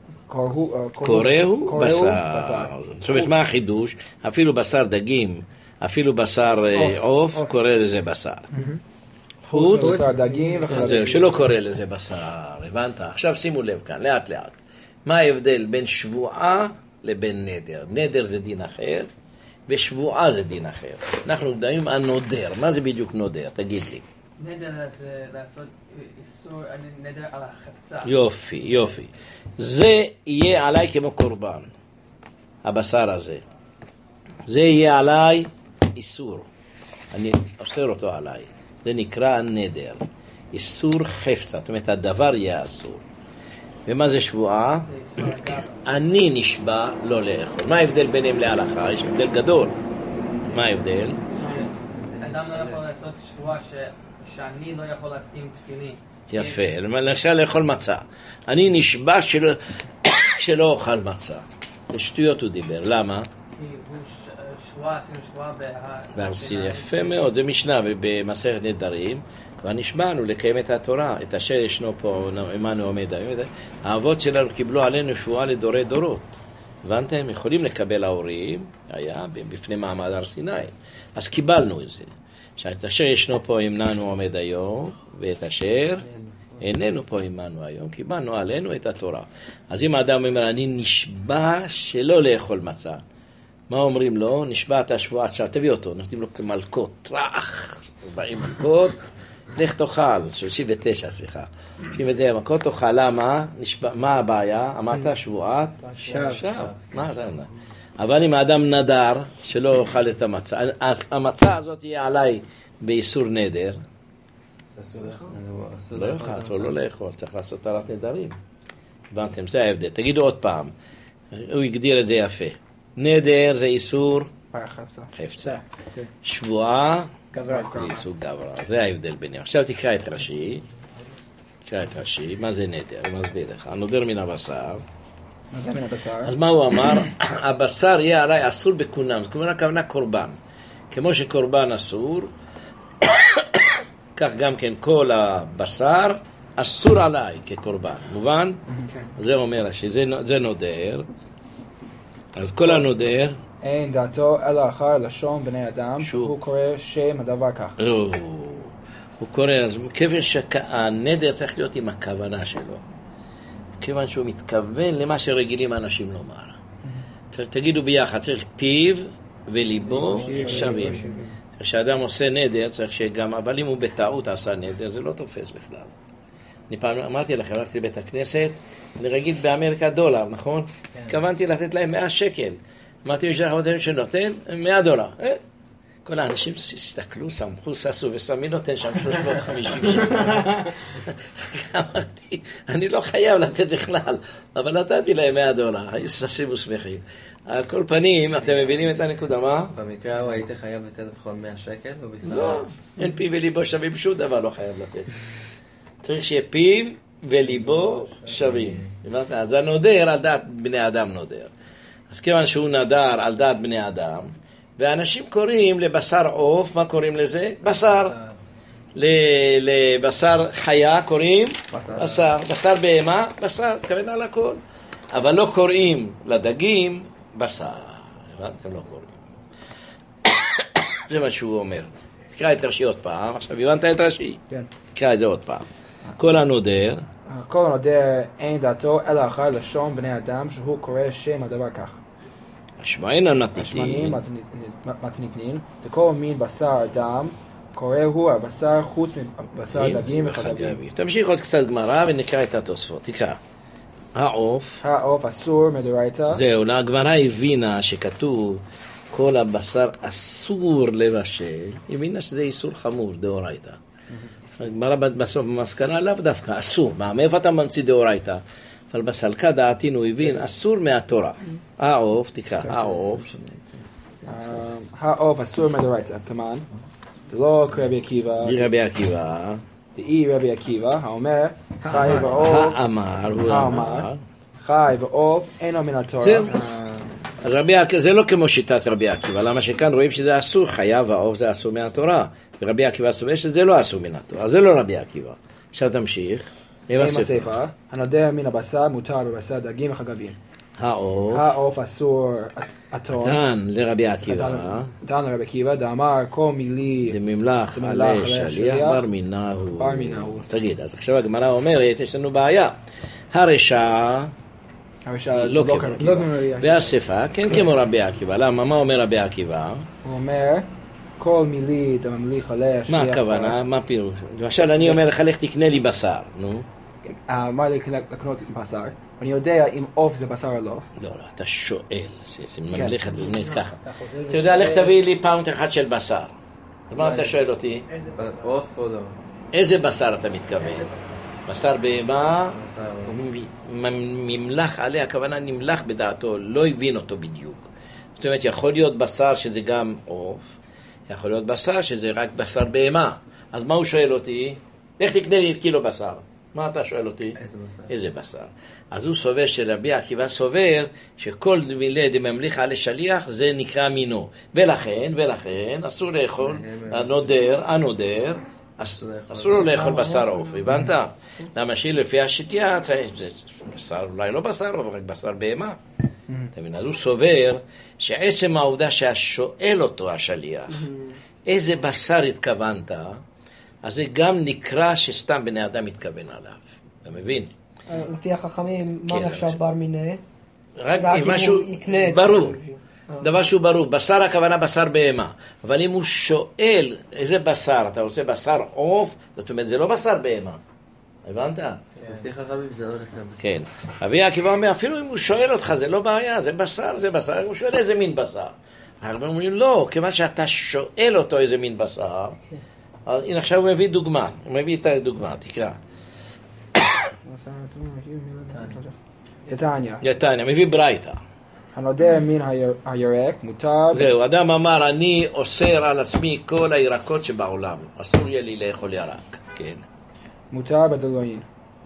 קוראו בשר. זאת אומרת, מה החידוש? אפילו בשר דגים, אפילו בשר עוף, קורא לזה בשר. חוץ, בשר דגים וחגבים. שלא קורא לזה בשר, הבנת? עכשיו שימו לב כאן, לאט לאט. מה ההבדל בין שבועה לבין נדר? נדר זה דין אחר, ושבועה זה דין אחר. אנחנו מדברים על נודר. מה זה בדיוק נודר? תגיד לי. נדר זה לעשות איסור, נדר על החפצה. יופי, יופי. זה יהיה עליי כמו קורבן, הבשר הזה. זה יהיה עליי איסור. אני אוסר אותו עליי. זה נקרא נדר. איסור חפצה. זאת אומרת, הדבר יהיה אסור. ומה זה שבועה? אני נשבע לא לאכול. מה ההבדל ביניהם להלכה? יש הבדל גדול. מה ההבדל? אדם לא יכול לעשות שבועה שאני לא יכול לשים תפילין. יפה. למשל לאכול מצה. אני נשבע שלא, שלא אוכל מצה. זה שטויות הוא דיבר. למה? כי הוא שבועה, עשינו שבועה בהרסין. יפה מאוד. זה משנה במסכת נדרים. כבר נשבענו לקיים את התורה, את אשר ישנו פה עמנו עומד היום. האבות שלנו קיבלו עלינו שבועה לדורי דורות. הבנתם? יכולים לקבל ההורים, היה בפני מעמד הר סיני. אז קיבלנו את זה. שאת אשר ישנו פה עמנו עומד היום, ואת אשר איננו פה עמנו היום, קיבלנו עלינו את התורה. אז אם האדם אומר, אני נשבע שלא לאכול מצה, מה אומרים לו? נשבעת השבועה, עכשיו תביא אותו, נותנים לו כמלכות, טרח, באים מלכות, לך תאכל, שלושים ותשע, סליחה. שלושים ותשע, מכות תאכל, למה? מה הבעיה? אמרת שבועת? שב. מה אתה אומר? אבל אם האדם נדר, שלא אוכל את המצה, המצה הזאת יהיה עליי באיסור נדר. לא יאכל, אסור לא לאכול, צריך לעשות תרת נדרים. הבנתם, זה ההבדל. תגידו עוד פעם, הוא הגדיר את זה יפה. נדר זה איסור חפצה. חפצה. שבועה, סוג גברא. זה ההבדל ביניהם. עכשיו תקרא את רש"י. תקרא את רש"י. מה זה נדר? הוא מסביר לך. הנודר מן הבשר. נודר מן הבשר. אז מה הוא אמר? הבשר יהיה עליי אסור בכונם. זאת אומרת, הכוונה קורבן. כמו שקורבן אסור, כך גם כן כל הבשר אסור עליי כקורבן. מובן? זה אומר שזה נודר. אז כל הנודר אין דעתו אלא אחר לשון בני אדם, שהוא קורא שם הדבר כך. הוא קורא, כיוון שהנדר צריך להיות עם הכוונה שלו. כיוון שהוא מתכוון למה שרגילים האנשים לומר. תגידו ביחד, צריך פיו וליבו שווים. כשאדם עושה נדר, צריך שגם, אבל אם הוא בטעות עשה נדר, זה לא תופס בכלל. אני פעם אמרתי לכם, הלכתי לבית הכנסת, אני רגיל באמריקה דולר, נכון? התכוונתי לתת להם מאה שקל. אמרתי משלח אמרתי שנותן מאה דולר. כל האנשים הסתכלו, סמכו, ססו וסמי נותן שם שלוש מאות וחמישים שקל. אמרתי, אני לא חייב לתת בכלל, אבל נתתי להם מאה דולר, היו ססים ושמחים. על כל פנים, אתם מבינים את הנקודה, מה? במקרה הוא היית חייב לתת לפחות מאה שקל? לא, אין פיו וליבו שווים, שום דבר לא חייב לתת. צריך שיהיה פיו וליבו שווים. אז הנודר על דעת בני אדם נודר. אז כיוון שהוא נדר על דעת בני אדם, ואנשים קוראים לבשר עוף, מה קוראים לזה? בשר. לבשר חיה קוראים? בשר. בשר בהמה? בשר, תכוון על הכל. אבל לא קוראים לדגים בשר. הבנתם? לא קוראים. זה מה שהוא אומר. תקרא את רש"י עוד פעם. עכשיו הבנת את רש"י? כן. תקרא את זה עוד פעם. כל הנודר. כל הנודר אין דעתו אלא אחר לשון בני אדם, שהוא קורא שם הדבר כך. השמעים המתניתין. השמעים המתניתין. וכל מין בשר דם, קורא הוא הבשר חוץ מבשר דגים וחגבים. תמשיך עוד קצת גמרא ונקרא את התוספות. תקרא. העוף. העוף אסור מדאורייתא. זהו, הגמרא הבינה שכתוב כל הבשר אסור לבשל. הבינה שזה איסור חמור, דאורייתא. הגמרא בסוף במסקנה לאו דווקא אסור. מה, מאיפה אתה ממציא דאורייתא? אבל בסלקה דעתין הוא הבין אסור מהתורה. העוף, תקרא, העוף. העוף אסור מדאורייתא, כמן. לא כרבי עקיבא. רבי עקיבא. דאי רבי עקיבא, האומר, חי ועוף. האמר, הוא אמר. חי ועוף, אינו מן התורה. אז רבי עקיבא, זה לא כמו שיטת רבי עקיבא, למה שכאן רואים שזה אסור, חיה ועוף זה אסור מהתורה. ורבי עקיבא סובר שזה לא אסור מן התורה, זה לא רבי עקיבא. עכשיו תמשיך. עם הספר, הנודר מן הבשר מותר בבשר דגים וחגבים. העוף. העוף אסור התור. תן לרבי עקיבא. תן לרבי עקיבא, דאמר כל מילי דממלך עלי שליח בר מינהו. בר מינהו. תגיד, אז עכשיו הגמרא אומרת, יש לנו בעיה. הרשע הרשע לא כמו רבי עקיבא. והאספה כן כמו רבי עקיבא. למה? מה אומר רבי עקיבא? הוא אומר כל מילי דממליך עלי השליח. מה הכוונה? מה פירוש? למשל אני אומר לך, לך תקנה לי בשר, נו. אמר לי לקנות בשר, אני יודע אם עוף זה בשר או לא. לא, לא, אתה שואל, זה ממליך את לבנת ככה. אתה יודע, לך תביא לי פאונט אחד של בשר. אז מה אתה שואל אותי? עוף או לא? איזה בשר אתה מתכוון? בשר בהמה, ממלך עליה, הכוונה נמלך בדעתו, לא הבין אותו בדיוק. זאת אומרת, יכול להיות בשר שזה גם עוף, יכול להיות בשר שזה רק בשר בהמה. אז מה הוא שואל אותי? לך תקנה לי קילו בשר. מה אתה שואל אותי? איזה בשר? איזה בשר. אז הוא סובר שרבי עקיבא סובר שכל מילי דממליך עלי שליח זה נקרא מינו. ולכן, ולכן, אסור לאכול, הנודר, הנודר, אסור לו לאכול בשר עוף, הבנת? למה שלפי השיטיה, זה בשר, אולי לא בשר, אבל רק בשר בהמה. אתה מבין? אז הוא סובר שעצם העובדה שהשואל אותו השליח, איזה בשר התכוונת, אז זה גם נקרא שסתם בני אדם מתכוון עליו. אתה מבין? לפי החכמים, מה נחשב בר מיני? רק משהו ברור. דבר שהוא ברור. בשר הכוונה בשר בהמה. אבל אם הוא שואל איזה בשר, אתה רוצה בשר עוף, זאת אומרת, זה לא בשר בהמה. הבנת? לפי חכמים זה לא נחשב בשר. כן. רבי עקיבא אומר, אפילו אם הוא שואל אותך, זה לא בעיה, זה בשר, זה בשר. הוא שואל איזה מין בשר. הרבה אומרים, לא, כיוון שאתה שואל אותו איזה מין בשר, הנה עכשיו הוא מביא דוגמה, הוא מביא את הדוגמה, תקרא. יתניה. יתניה, מביא ברייתא. הנודר מן הירק מותר... זהו, אדם אמר, אני אוסר על עצמי כל הירקות שבעולם. אסור יהיה לי לאכול ירק, כן. מותר בדלויים.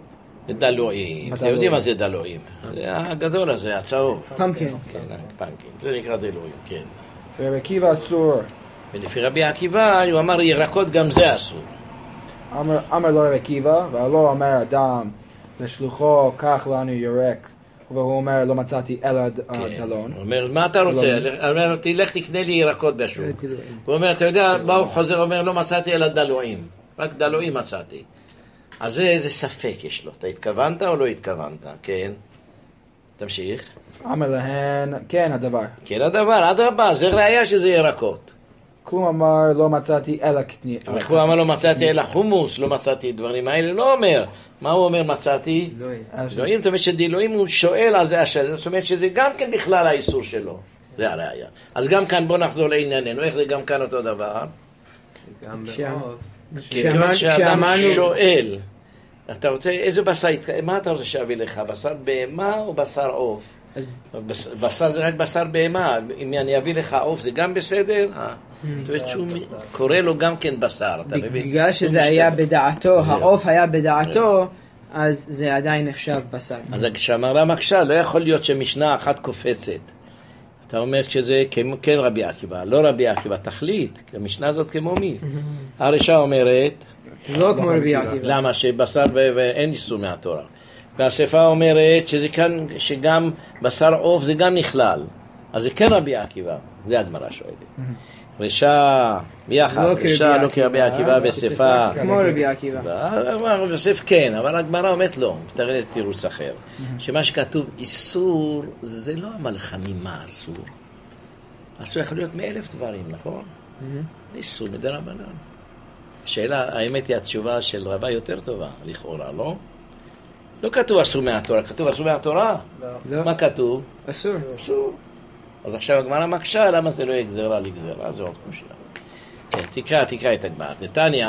דלויים. אתם יודעים מה זה דלויים? זה הגדול הזה, הצהוב. פמקין. כן, פמקין. זה נקרא דלויים, כן. ורבי עקיבא אסור. ולפי רבי עקיבא, הוא אמר ירקות גם זה אסור. אמר, אמר לו רבי עקיבא, והלא אומר אדם לשלוחו, קח לנו ירק, והוא אומר, לא מצאתי אלא דלון. הוא אומר, מה אתה רוצה? הוא אומר, תלך תקנה לי ירקות בשוק. הוא אומר, אתה יודע, מה הוא חוזר? הוא אומר, לא מצאתי אלא דלויים. רק דלויים מצאתי. אז זה איזה ספק יש לו. אתה התכוונת או לא התכוונת? כן. תמשיך. אמר להן, כן הדבר. כן הדבר, אדרבה, זה ראיה שזה ירקות. כלום אמר, לא מצאתי אלא קטנית. הוא אמר, לא מצאתי אלא חומוס, לא מצאתי דברים האלה, לא אומר. מה הוא אומר, מצאתי? אלוהים, זאת אומרת שדילוהים הוא שואל על זה השאלה, זאת אומרת שזה גם כן בכלל האיסור שלו. זה הראיה. אז גם כאן בוא נחזור לענייננו, איך זה גם כאן אותו דבר? גם בעוף. כיוון שאדם שואל, אתה רוצה, איזה בשר, מה אתה רוצה שאביא לך? בשר בהמה או בשר עוף? בשר זה רק בשר בהמה, אם אני אביא לך עוף זה גם בסדר? זאת אומרת שהוא קורא לו גם כן בשר, אתה מבין? בגלל שזה היה בדעתו, העוף היה בדעתו, אז זה עדיין נחשב בשר. אז כשאמרה מקשה, לא יכול להיות שמשנה אחת קופצת. אתה אומר שזה כן רבי עקיבא, לא רבי עקיבא, תחליט, המשנה הזאת כמו מי? הרשעה אומרת, לא כמו רבי עקיבא. למה? שבשר ואין איסור מהתורה. והשפה אומרת שזה כאן, שגם בשר עוף זה גם נכלל. אז זה כן רבי עקיבא, זה הגמרא שואלת. רשע, ביחד, רשע לא כרבי עקיבא ושפה. כמו רבי עקיבא. רבי יוסף כן, אבל הגמרא אומרת לא, מתארת תירוץ אחר. שמה שכתוב איסור, זה לא המלחמים מה אסור. אסור יכול להיות מאלף דברים, נכון? איסור מדרבנן. השאלה, האמת היא התשובה של רבה יותר טובה, לכאורה, לא? לא כתוב אסור מהתורה, כתוב אסור מהתורה? לא. מה כתוב? אסור. אסור. אז עכשיו הגמרא מקשה, למה זה לא יהיה גזרה לגזרה? זה עוד קושיה. כן, תקרא, תקרא את הגמרא. נתניה.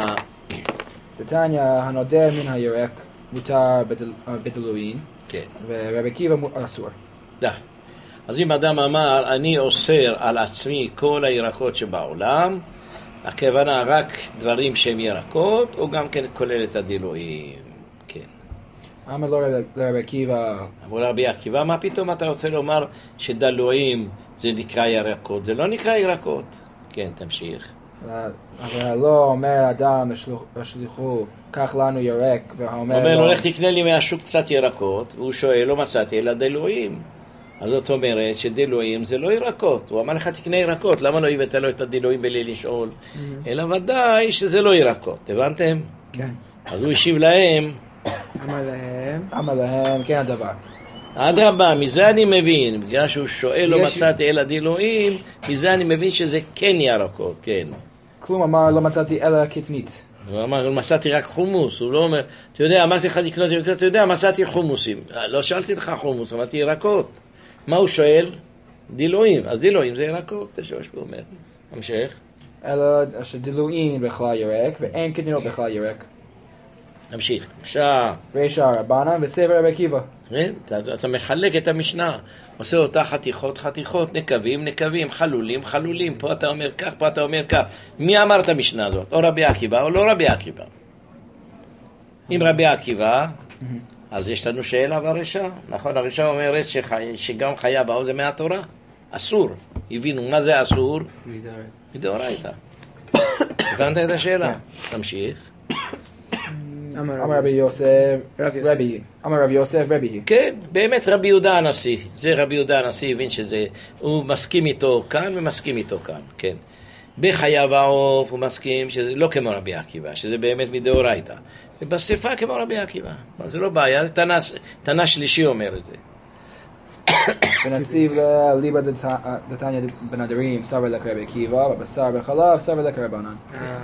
נתניה, הנודר מן הירק מותר בדלויים. כן. ורבי עקיבא אסור. דה. אז אם אדם אמר, אני אוסר על עצמי כל הירקות שבעולם, הכוונה רק דברים שהם ירקות, או גם כן כולל את הדילויים. כן. אמר לו לרבי עקיבא. אמר לרבי עקיבא, מה פתאום אתה רוצה לומר שדלויים זה נקרא ירקות? זה לא נקרא ירקות. כן, תמשיך. אבל לא אומר אדם לשליחו, קח לנו ירק, והאומר... אומר לו, לך תקנה לי מהשוק קצת ירקות, והוא שואל, לא מצאתי, אלא דלויים. אז זאת אומרת שדילויים זה לא ירקות. הוא אמר לך תקנה ירקות, למה לא הבאת לו את הדילויים בלי לשאול? אלא ודאי שזה לא ירקות, הבנתם? כן. אז הוא השיב להם. אמר להם. אמר להם, כן הדבר. אדרבה, מזה אני מבין, בגלל שהוא שואל לא מצאתי אלא דילויים, מזה אני מבין שזה כן ירקות, כן. כלום אמר לא מצאתי אלא קטנית. הוא אמר, מצאתי רק חומוס, הוא לא אומר, אתה יודע, אמרתי לך לקנות ירקות, אתה יודע, מצאתי חומוסים. לא שאלתי לך חומוס, אמרתי ירקות. מה הוא שואל? דילויים. אז דילויים זה ירקות, זה מה שהוא אומר. המשך. אלא שדילויים בכלל ירק, ואין קטניות בכלל ירק. נמשיך. עכשיו. רישא רבנן וסבר רבי עקיבא. אתה, אתה מחלק את המשנה, עושה אותה חתיכות, חתיכות, נקבים, נקבים, חלולים, חלולים. פה אתה אומר כך, פה אתה אומר כך. מי אמר את המשנה הזאת? או רבי עקיבא או לא רבי עקיבא. אם רבי עקיבא, אז יש לנו שאלה ברשע. נכון, הרשע אומרת שחי, שגם חיה באו זה מהתורה. אסור. הבינו מה זה אסור? מדאורייתא. הבנת את השאלה? תמשיך. אמר רבי יוסף, רבי, אמר רבי יוסף, רבי. כן, באמת רבי יהודה הנשיא. זה רבי יהודה הנשיא הבין שזה, הוא מסכים איתו כאן ומסכים איתו כאן, כן. בחיה ועוף הוא מסכים שזה לא כמו רבי עקיבא, שזה באמת מדאורייתא. ובשפה כמו רבי עקיבא. אז זה לא בעיה, זה תנא שלישי אומר את זה. ונציב ליבא דתניא בנדרים, סבר לק רבי עקיבא, ובשר בחלב, סבר לק רבנן.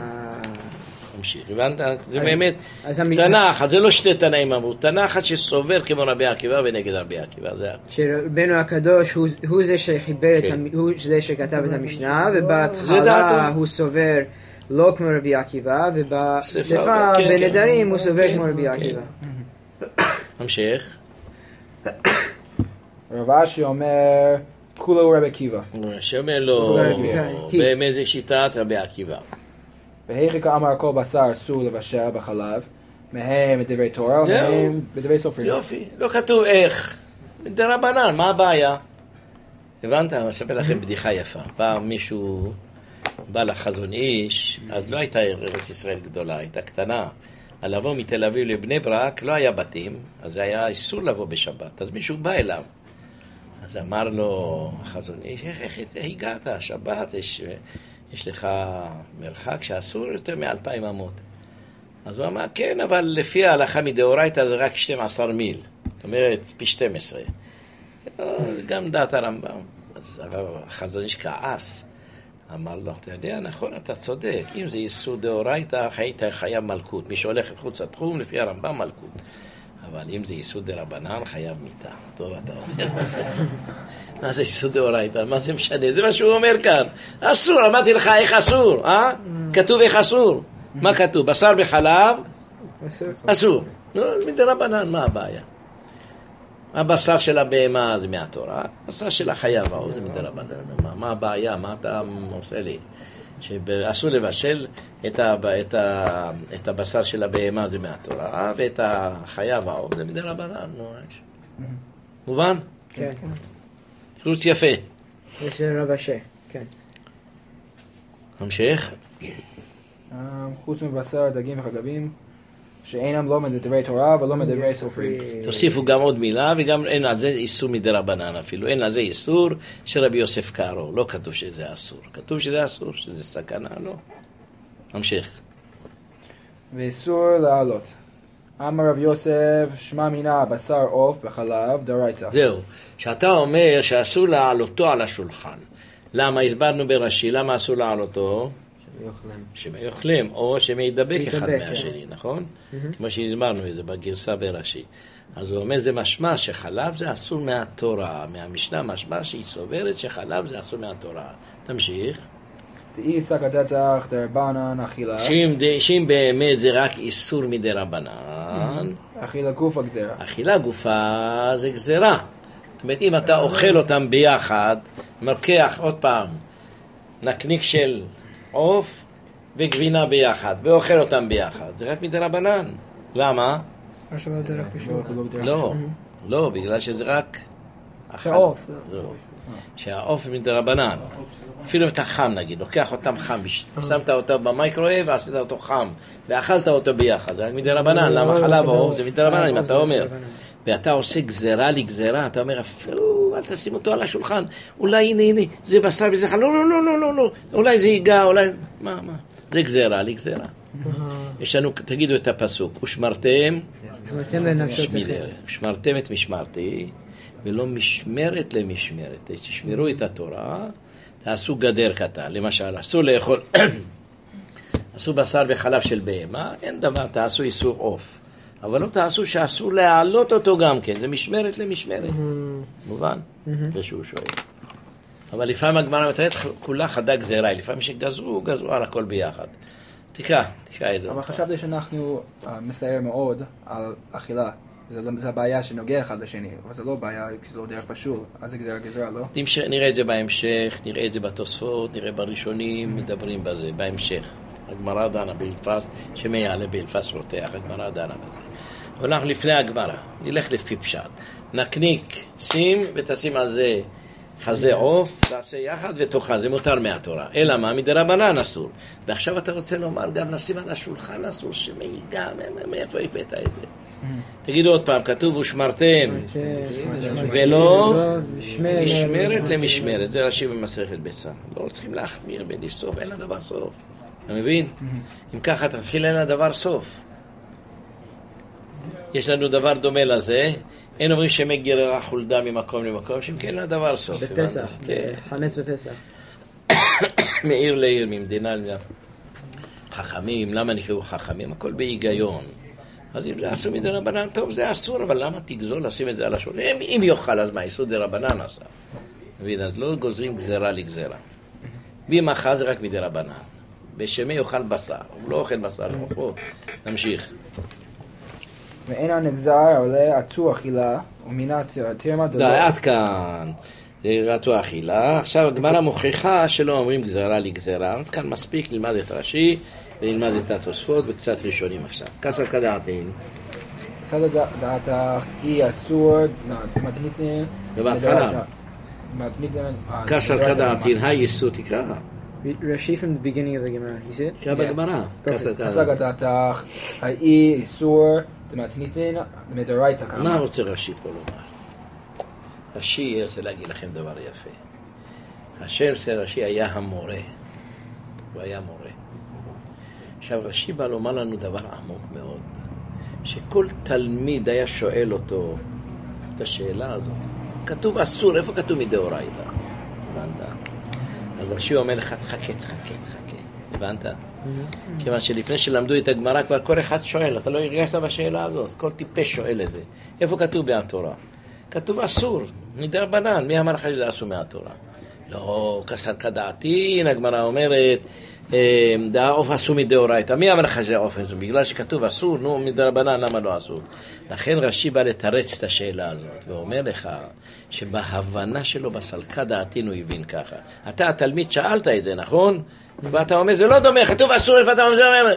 תמשיך, הבנת? זה באמת תנ"ך, זה לא שתי תנאים אמרו, תנ"ך שסובר כמו רבי עקיבא ונגד רבי עקיבא, זה שרבנו הקדוש הוא זה שחיבר, הוא זה שכתב את המשנה, ובהתחלה הוא סובר לא כמו רבי עקיבא, ובשפה בנדרים הוא סובר כמו רבי עקיבא. תמשיך. רב אשי אומר, כולו רבי עקיבא. שאומר לו, באמת זה שיטת רבי עקיבא. והיכי כאמר כל בשר אסור לבשל בחלב, מהם בדברי תורה ומהם בדברי סופרים. יופי, לא כתוב איך. דרבנן, מה הבעיה? הבנת? אני אספר לכם בדיחה יפה. פעם מישהו בא לחזון איש, אז לא הייתה ארץ ישראל גדולה, הייתה קטנה. על לבוא מתל אביב לבני ברק לא היה בתים, אז היה איסור לבוא בשבת. אז מישהו בא אליו. אז אמר לו החזון איש, איך, איך, איך הגעת? השבת, יש, יש לך מרחק שאסור יותר מאלפיים אמות. אז הוא אמר, כן, אבל לפי ההלכה מדאורייתא זה רק שתים עשרה מיל. זאת אומרת, פי שתים עשרה. גם דעת הרמב"ם. אז החזון איש כעס. אמר לו, אתה יודע, נכון, אתה צודק. אם זה איסור דאורייתא, היית חייב מלכות. מי שהולך מחוץ לתחום, לפי הרמב"ם מלכות. אבל אם זה איסור דרבנן, חייב מיתה. טוב, אתה אומר. מה זה איסור דאורייתא? מה זה משנה? זה מה שהוא אומר כאן. אסור, אמרתי לך איך אסור, אה? כתוב איך אסור. מה כתוב? בשר בחלב? אסור. לא, מדרבנן, מה הבעיה? הבשר של הבהמה זה מהתורה, הבשר של החיה והוא זה מדרבנן. מה, מה הבעיה? מה אתה עושה לי? שאסור לבשל את, ה, את, ה, את הבשר של הבהמה זה מהתורה, ואת החיה והוא זה מדרבנן. מובן? כן. תירוץ יפה. יש רב אשר, כן. המשך. חוץ מבשר, דגים וחגבים, שאינם לא מדברי תורה ולא מדברי סופרים. תוסיפו גם עוד מילה, וגם אין על זה איסור מדרבנן אפילו. אין על זה איסור שרבי יוסף קארו. לא כתוב שזה אסור. כתוב שזה אסור, שזה סכנה, לא. המשך. ואיסור לעלות. אמר רב יוסף, שמע מינה בשר עוף בחלב דאורייתא. זהו. שאתה אומר שאסור לעלותו על השולחן. למה? הסברנו ברש"י, למה אסור לעלותו? שמאוכלים, או שמיידבק אחד מהשני, נכון? כמו שהסברנו את זה בגרסה ברש"י. אז הוא אומר, זה משמע שחלב זה אסור מהתורה, מהמשנה משמע שהיא סוברת שחלב זה אסור מהתורה. תמשיך. תהי סקדתך דרבנן אכילה. שאם באמת זה רק איסור מדרבנן, אכילה גופה גזירה. אכילה גופה זה גזירה. זאת אומרת, אם אתה אוכל אותם ביחד, מרקח עוד פעם נקניק של עוף וגבינה ביחד, ואוכל אותם ביחד. זה רק מדרבנן. למה? לא, לא, בגלל שזה רק שהעוף. שהעוף מדרבנן. אפילו את החם נגיד, לוקח אותם חם, שמת אותו במייקרואב ועשית אותו חם, ואכלת אותו ביחד. זה רק מדרבנן. למה חלב העוף? זה מדרבנן, אם אתה אומר. ואתה עושה גזרה לגזרה, אתה אומר, אפילו, אל תשים אותו על השולחן. אולי, הנה, הנה, זה בשר וזה חלב. לא, לא, לא, לא, לא, לא. אולי זה ייגע, אולי... מה, מה? זה גזרה לגזרה. יש לנו, תגידו את הפסוק, ושמרתם... ושמרתם את משמרתי, ולא משמרת למשמרת. תשמרו את התורה, תעשו גדר קטן. למשל, אסור לאכול... אסור בשר וחלב של בהמה, אין דבר, תעשו איסור עוף. אבל לא תעשו שאסור להעלות אותו גם כן, זה משמרת למשמרת. מובן? זה שהוא שואל. אבל לפעמים הגמרא מתארת כולה חדה גזירה, לפעמים שגזרו, גזרו על הכל ביחד. תקרא, תקרא את זה. אבל חשבתי שאנחנו מסתער מאוד על אכילה. זה הבעיה שנוגע אחד לשני, אבל זה לא בעיה, כי זה לא דרך פשוט. אז זה גזירה גזירה, לא? נראה את זה בהמשך, נראה את זה בתוספות, נראה בראשונים, מדברים בזה, בהמשך. הגמרא דנה באלפס, שמייעלה באלפס רותח, הגמרא דנה בזה. אבל אנחנו לפני הגמרא, נלך לפי פשט. נקניק, שים ותשים על זה חזה עוף, תעשה יחד ותאכל, זה מותר מהתורה. אלא מה? מדרבנן אסור. ועכשיו אתה רוצה לומר, גם נשים על השולחן אסור, שמייגע, מאיפה הבאת את זה? תגידו עוד פעם, כתוב ושמרתם, ולא משמרת למשמרת. זה רש"י במסכת ביצה. לא צריכים להחמיר בין סוף, אין לה דבר סוף. אתה מבין? אם ככה תתחיל, אין לדבר סוף. יש לנו דבר דומה לזה, אין אומרים שמגררה חולדה ממקום למקום, שאם כן אין לדבר סוף. בפסח, חמץ בפסח. מעיר לעיר, ממדינה לעיר. חכמים, למה נקראו חכמים? הכל בהיגיון. אז אם זה אסור מדרבנן, טוב, זה אסור, אבל למה תגזול לשים את זה על השולחן? אם יאכל, אז מה, איסור דרבנן עשה. מבין? אז לא גוזרים גזרה לגזרה. ואם אכל זה רק מדרבנן. בשמי יאכל בשר, הוא לא אוכל בשר לעופות. נמשיך. ואין הנגזר עולה עצור אכילה ומינה תרמה דלו. די, עד כאן. רעתו אכילה. עכשיו הגמרא מוכיחה שלא אומרים גזרה לגזרה. אז כאן מספיק ללמד את רש"י וללמד את התוספות וקצת ראשונים עכשיו. כסר כדעתין. כסר דעתך היא אסור מתניתין. ובהתחלה. כסר כדעתין, היסוד תקרא. Rashi from the beginning of the Gemara, you see it? כן, בגמרא. כסר כדעתך היא אסור מתניתין מדאורייתא. מה רוצה רש"י פה לומר? רש"י רוצה להגיד לכם דבר יפה. השם של רש"י היה המורה. הוא היה מורה. עכשיו רש"י בא לומר לנו דבר עמוק מאוד. שכל תלמיד היה שואל אותו את השאלה הזאת. כתוב אסור, איפה כתוב מדאורייתא? הבנת? אז רש"י אומר לך, תחכה, תחכה, תחכה. הבנת? כיוון שלפני שלמדו את הגמרא כבר כל אחד שואל, אתה לא הרגשת בשאלה הזאת, כל טיפש שואל את זה. איפה כתוב בתורה? כתוב אסור, מדרבנן, מי אמר לך שזה אסור מהתורה? לא, כסר כדעתין, הגמרא אומרת, דעה עוף אסור מדאורייתא. מי אמר לך שזה עוף אסור? בגלל שכתוב אסור, נו, מדרבנן, למה לא אסור? לכן רש"י בא לתרץ את השאלה הזאת, ואומר לך שבהבנה שלו בסלקה דעתין הוא הבין ככה. אתה התלמיד שאלת את זה, נכון? ואתה אומר, זה לא דומה, כתוב אסור, איפה אתה אומר?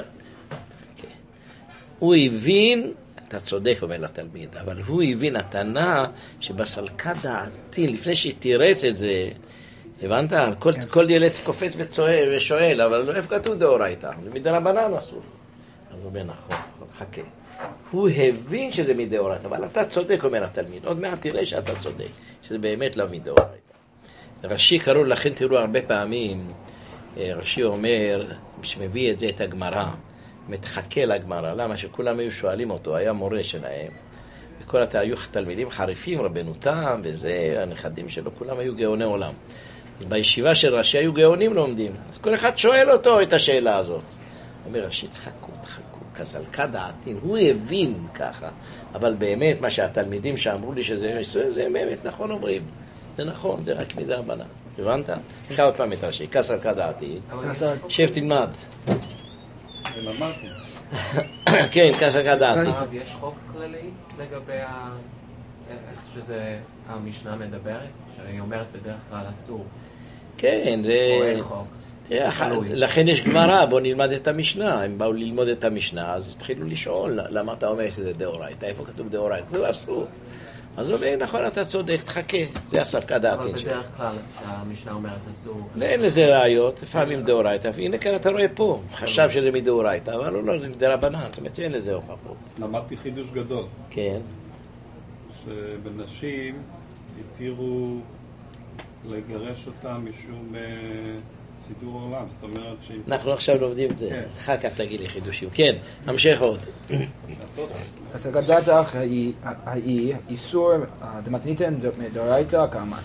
הוא הבין, אתה צודק, אומר לתלמיד, אבל הוא הבין התנא שבסלקה דעתין, לפני שתירץ את זה, הבנת? כל, כל ילד קופץ וצועל ושואל, אבל איפה כתוב דאורייתא? זה מדרבנן אסור. אז הוא אומר, נכון, חכה. הוא הבין שזה מדאורייתא, אבל אתה צודק, אומר התלמיד. עוד מעט תראה שאתה צודק, שזה באמת לא מדאורייתא. רש"י קראו, לכן תראו הרבה פעמים, רש"י אומר, שמביא את זה את הגמרא, מתחכה לגמרא. למה? שכולם היו שואלים אותו, היה מורה שלהם. וכל התא היו תלמידים חריפים, רבנותם, וזה, הנכדים שלו, כולם היו גאוני עולם. בישיבה של רש"י היו גאונים לומדים. אז כל אחד שואל אותו את השאלה הזאת. הוא אומר, רש"י, תחכו, תחכו, כסלקה דעתין. הוא הבין ככה. אבל באמת, מה שהתלמידים שאמרו לי שזה זה באמת נכון אומרים. זה נכון, זה רק מדרבנן. הבנת? תקרא עוד פעם את רש"י, כסלקה דעתין. שב תלמד. למדתי. כן, כסלקה דעתין. יש חוק כללי לגבי שזה המשנה מדברת, שהיא אומרת בדרך כלל אסור. כן, זה... לכן יש גמרא, בוא נלמד את המשנה. הם באו ללמוד את המשנה, אז התחילו לשאול, למה אתה אומר שזה דאורייתא? איפה כתוב דאורייתא? זה אסור. אז הוא אומר, נכון, אתה צודק, תחכה. זה הסלקה דעתין שלו. אבל בדרך כלל שהמשנה אומרת אסור. אין לזה ראיות, לפעמים דאורייתא. הנה כאן אתה רואה פה, חשב שזה מדאורייתא, אבל לא, זה מדרבנן. זאת אומרת, אין לזה הוכחות. למדתי חידוש גדול. כן. שבנשים התירו לגרש אותם משום סידור עולם, זאת אומרת ש... אנחנו עכשיו לומדים את זה, אחר כך תגיד לי חידושים. כן, המשך עוד. אז הגדתך היא איסור דמתניתן מדאורייתא כמה?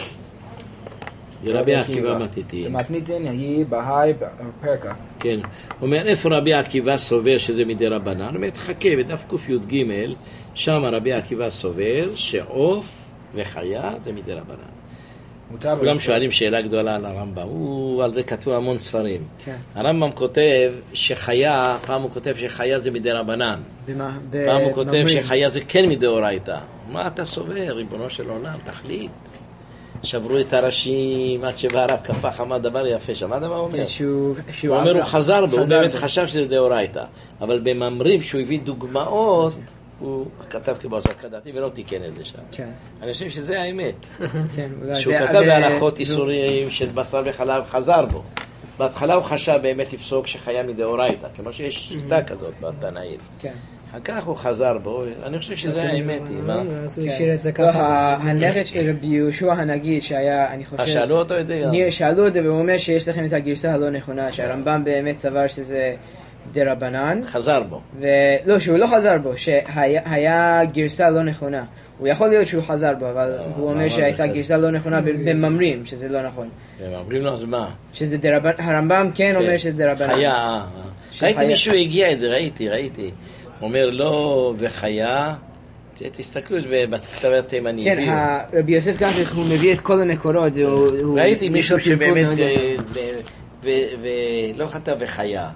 רבי עקיבא מתיתין. דמתניתן היא בהאי פרקה. כן, הוא אומר, איפה רבי עקיבא סובר שזה מדרבנן? הוא אומר, תחכה, בדף ק"ג, שם רבי עקיבא סובר שעוף וחיה זה מדרבנן. כולם שואלים שאלה גדולה על הרמב"ם, הוא על זה כתבו המון ספרים. הרמב"ם כותב שחיה, פעם הוא כותב שחיה זה מדרבנן, פעם הוא כותב שחיה זה כן מדאורייתא. מה אתה סובר, ריבונו של עולם, תחליט. שברו את הראשים עד שבא הרב קפח, אמר דבר יפה, שמעת מה הוא אומר? הוא אומר, הוא חזר בו, הוא באמת חשב שזה דאורייתא, אבל במאמרים שהוא הביא דוגמאות, הוא כתב כמו הסלקה דעתין ולא תיקן את זה שם. אני חושב שזה האמת. שהוא כתב בהלכות איסורים של בשר וחלב, חזר בו. בהתחלה הוא חשב באמת לפסוק שחיה מדאורייתא, כמו שיש שיטה כזאת בתנאים. אחר כך הוא חזר בו, אני חושב שזה האמת. אז הוא השאיר את זה ככה. הנכד של רבי יהושע הנגיד שהיה, אני חושב... שאלו אותו את זה? שאלו אותו והוא אומר שיש לכם את הגרסה הלא נכונה, שהרמב"ם באמת סבר שזה דרבנן. חזר בו. ולא, שהוא לא חזר בו, שהיה גרסה לא נכונה. הוא יכול להיות שהוא חזר בו, אבל הוא אומר שהייתה גרסה לא נכונה בממרים, שזה לא נכון. בממרים לא, אז מה? שזה דרבנן, הרמב"ם כן אומר שזה דרבנן. חיה, ראיתי מישהו הגיע את זה, ראיתי, ראיתי. הוא אומר לא וחיה, תסתכלו בכתב התימני. כן, רבי יוסף ככה הוא מביא את כל המקורות. ראיתי מישהו שבאמת, ולא חטא וחיה.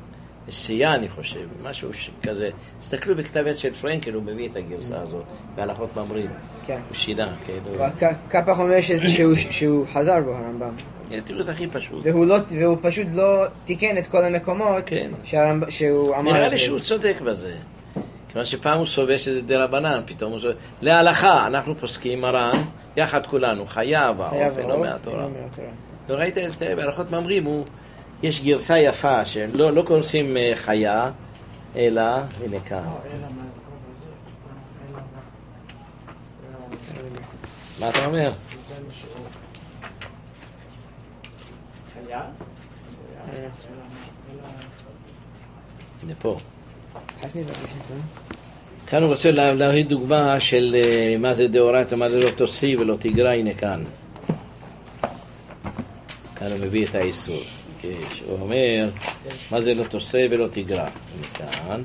סייה אני חושב, משהו כזה. תסתכלו בכתב עת של פרנקל, הוא מביא את הגרסה הזאת, בהלכות ממרים. כן. הוא שינה, כן. כפח אומר שהוא חזר בו הרמב"ם. תראו את הכי פשוט. והוא פשוט לא תיקן את כל המקומות שהוא אמר. נראה לי שהוא צודק בזה. כיוון שפעם הוא סובר שזה דרבנן, פתאום הוא סובר. להלכה, אנחנו פוסקים מרן, יחד כולנו, חייב, האופן לא מהתורה. לא ראית את זה, בהלכות ממרים, יש גרסה יפה, שלא קוראים חיה, אלא, הנה כאן. מה אתה אומר? הנה פה. כאן הוא רוצה להביא דוגמה של מה זה דאורייתא, מה זה לא תוסיף ולא תגרע, הנה כאן. כאן הוא מביא את האיסור. הוא אומר, מה זה לא תוסיף ולא תגרע. הנה כאן.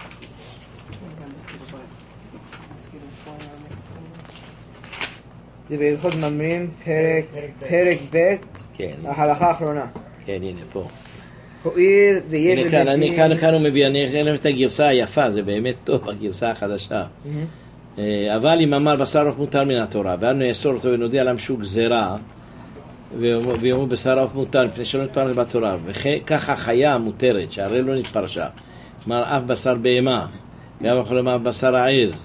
זה בהלכות ממרים, פרק ב', ההלכה האחרונה. כן, הנה פה. הואיל ויש הנה כאן, אני כאן, כאן הוא מביא, אני אראה את הגרסה היפה, זה באמת טוב, הגרסה החדשה. אבל אם אמר בשר עוף מותר מן התורה, ואנו נאסור אותו ונודיע להם שהוא גזירה, ויאמרו בשר עוף מותר, מפני שלא נתפרש בתורה, וככה חיה מותרת, שהרי לא נתפרשה. כלומר, אף בשר בהמה, ואף יכול לומר בשר העז,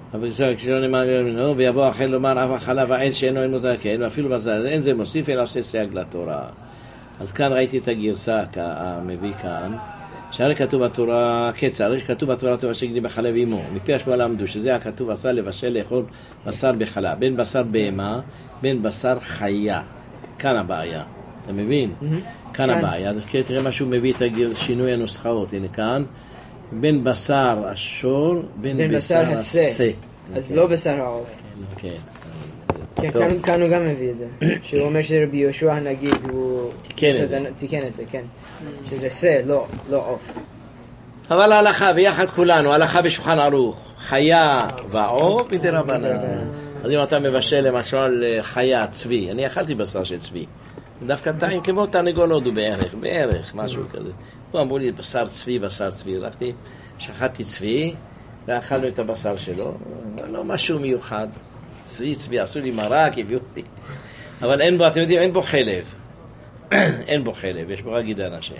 ויבוא אחר לומר אף החלב העז שאינו אין מותר כן, ואפילו בשר, אין זה מוסיף אלא עושה סייג לתורה. אז כאן ראיתי את הגרסה המביא כאן, שהרי כתוב בתורה קצר, הרי כתוב בתורה טובה שגדי בחלב אימו, מפי השמוע למדו שזה הכתוב עשה לבשל לאכול בשר בחלב, בין בשר בהמה, בין בשר חיה. כאן הבעיה, אתה מבין? כאן הבעיה, אז תראה מה שהוא מביא את שינוי הנוסחאות, הנה כאן, בין בשר השור, בין בשר הסה. אז לא בשר העוף. כן. כן, כאן הוא גם מביא את זה, שהוא אומר שרבי יהושע הנגיד הוא תיקן את זה, כן, שזה סה, לא עוף. אבל ההלכה ביחד כולנו, ההלכה בשולחן ערוך, חיה ועוף מדרבנן. אז אם אתה מבשל למשל חיה, צבי, אני אכלתי בשר של צבי, דווקא טעים כמו תרנגולות הוא בערך, בערך, משהו כזה. הוא אמרו לי בשר צבי, בשר צבי, הלכתי, שחטתי צבי ואכלנו את הבשר שלו, לא משהו מיוחד. צבי, צבי, עשו לי מרק, הביאו לי. אבל אין בו, אתם יודעים, אין בו חלב. אין בו חלב, יש בו רק גידן השם.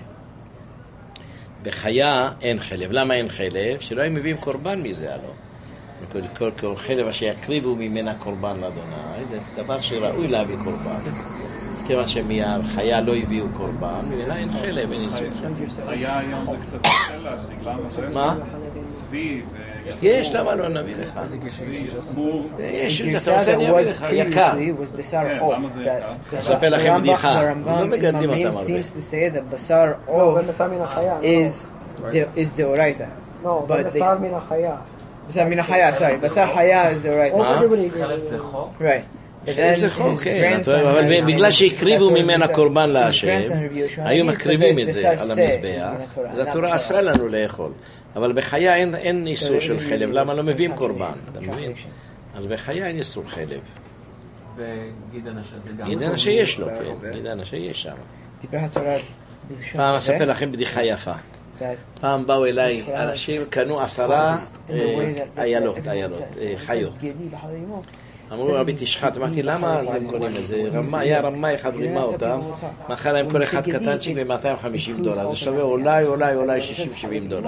בחיה אין חלב. למה אין חלב? שלא הם מביאים קורבן מזה, הלא. כל, כל חלב אשר יקריבו ממנה קורבן לאדוני, זה דבר שראוי להביא קורבן. אז כיוון שמהחיה לא הביאו קורבן, ממנה אין חלב, אין איסור. חיה היום זה קצת קשה להשיג, למה זה? מה? צבי יש, למה לא נביא לך? יש, אתה רוצה אני אביא לך, יקר. כן, למה זה יקר? אספר לכם בדיחה, לא מגדלים אותם הרבה. seems to say that בשר עוף is דאורייתא. לא, בשר מן החיה. בשר מן החיה, sorry, בשר חיה is דאורייתא. חלב זה חוק? Right. זה חוק, כן, אבל בגלל שהקריבו ממנה קורבן להשם, היו מקריבים את זה על המזבח, אז התורה אסרה לנו לאכול. אבל בחיה אין איסור של חלב, למה לא מביאים קורבן, אתה מבין? אז בחיה אין איסור חלב. וגיד אנשה זה גם... גיד אנשה יש לו, כן, גיד אנשה יש שם. פעם אספר לכם בדיחה יפה. פעם באו אליי אנשים, קנו עשרה איילות, איילות, חיות. אמרו רבי תשחט, אמרתי למה אתם קונים את זה? היה רמה אחד רימה אותם, מאחר להם כל אחד קטנצ'יק ב-מאתיים וחמישים דולר, זה שווה אולי אולי אולי שישים שבעים דולר.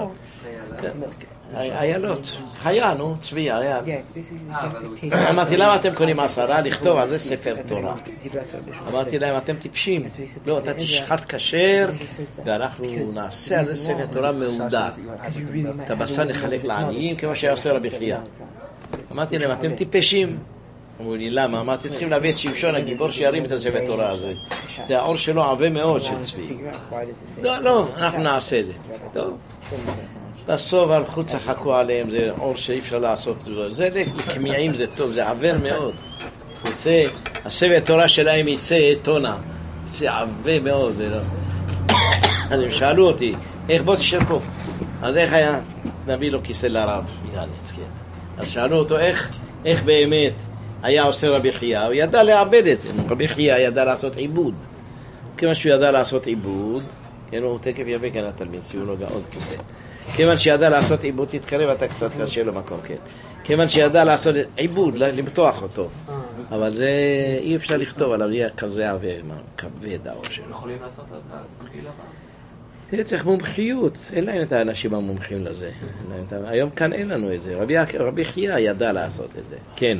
איילות, חיה נו, צבי, אייל. אמרתי למה אתם קונים עשרה? לכתוב על זה ספר תורה. אמרתי להם אתם טיפשים, לא, אתה תשחט כשר ואנחנו נעשה על זה ספר תורה מהודר. את הבשר נחלק לעניים כמו שהיה עושה רבי חייא. אמרתי להם אתם טיפשים. אמרו לי למה? אמרתי צריכים להביא את שמשון הגיבור שירים את הספר תורה הזה, זה האור שלו עבה מאוד של צבי. לא, לא, אנחנו נעשה את זה. טוב. בסוף הלכו צחקו עליהם, זה אור שאי אפשר לעשות, זה לקמיעים, זה טוב, זה עבר מאוד. יצא, הספר תורה שלהם יצא טונה, יצא עבה מאוד, זה לא. הם שאלו אותי, איך בוא תשאר פה? אז איך היה? נביא לו כיסא לרב, יאלץ, כן. אז שאלו אותו איך, איך באמת היה עושה רבי חייא, הוא ידע לעבד את זה, רבי חייא ידע לעשות עיבוד. כמה שהוא ידע לעשות עיבוד, כן, הוא תקף יביא כאן התלמיד, סיעו לו עוד כיסא. כיוון שידע לעשות עיבוד, תתקרב, אתה קצת קשה לו מקום, כן. כיוון שידע לעשות עיבוד, למתוח אותו. אבל זה אי אפשר לכתוב עליו, יהיה כזה כבד האור שלו. יכולים לעשות את זה בחילה? זה צריך מומחיות, אין להם את האנשים המומחים לזה. היום כאן אין לנו את זה. רבי חייא ידע לעשות את זה. כן.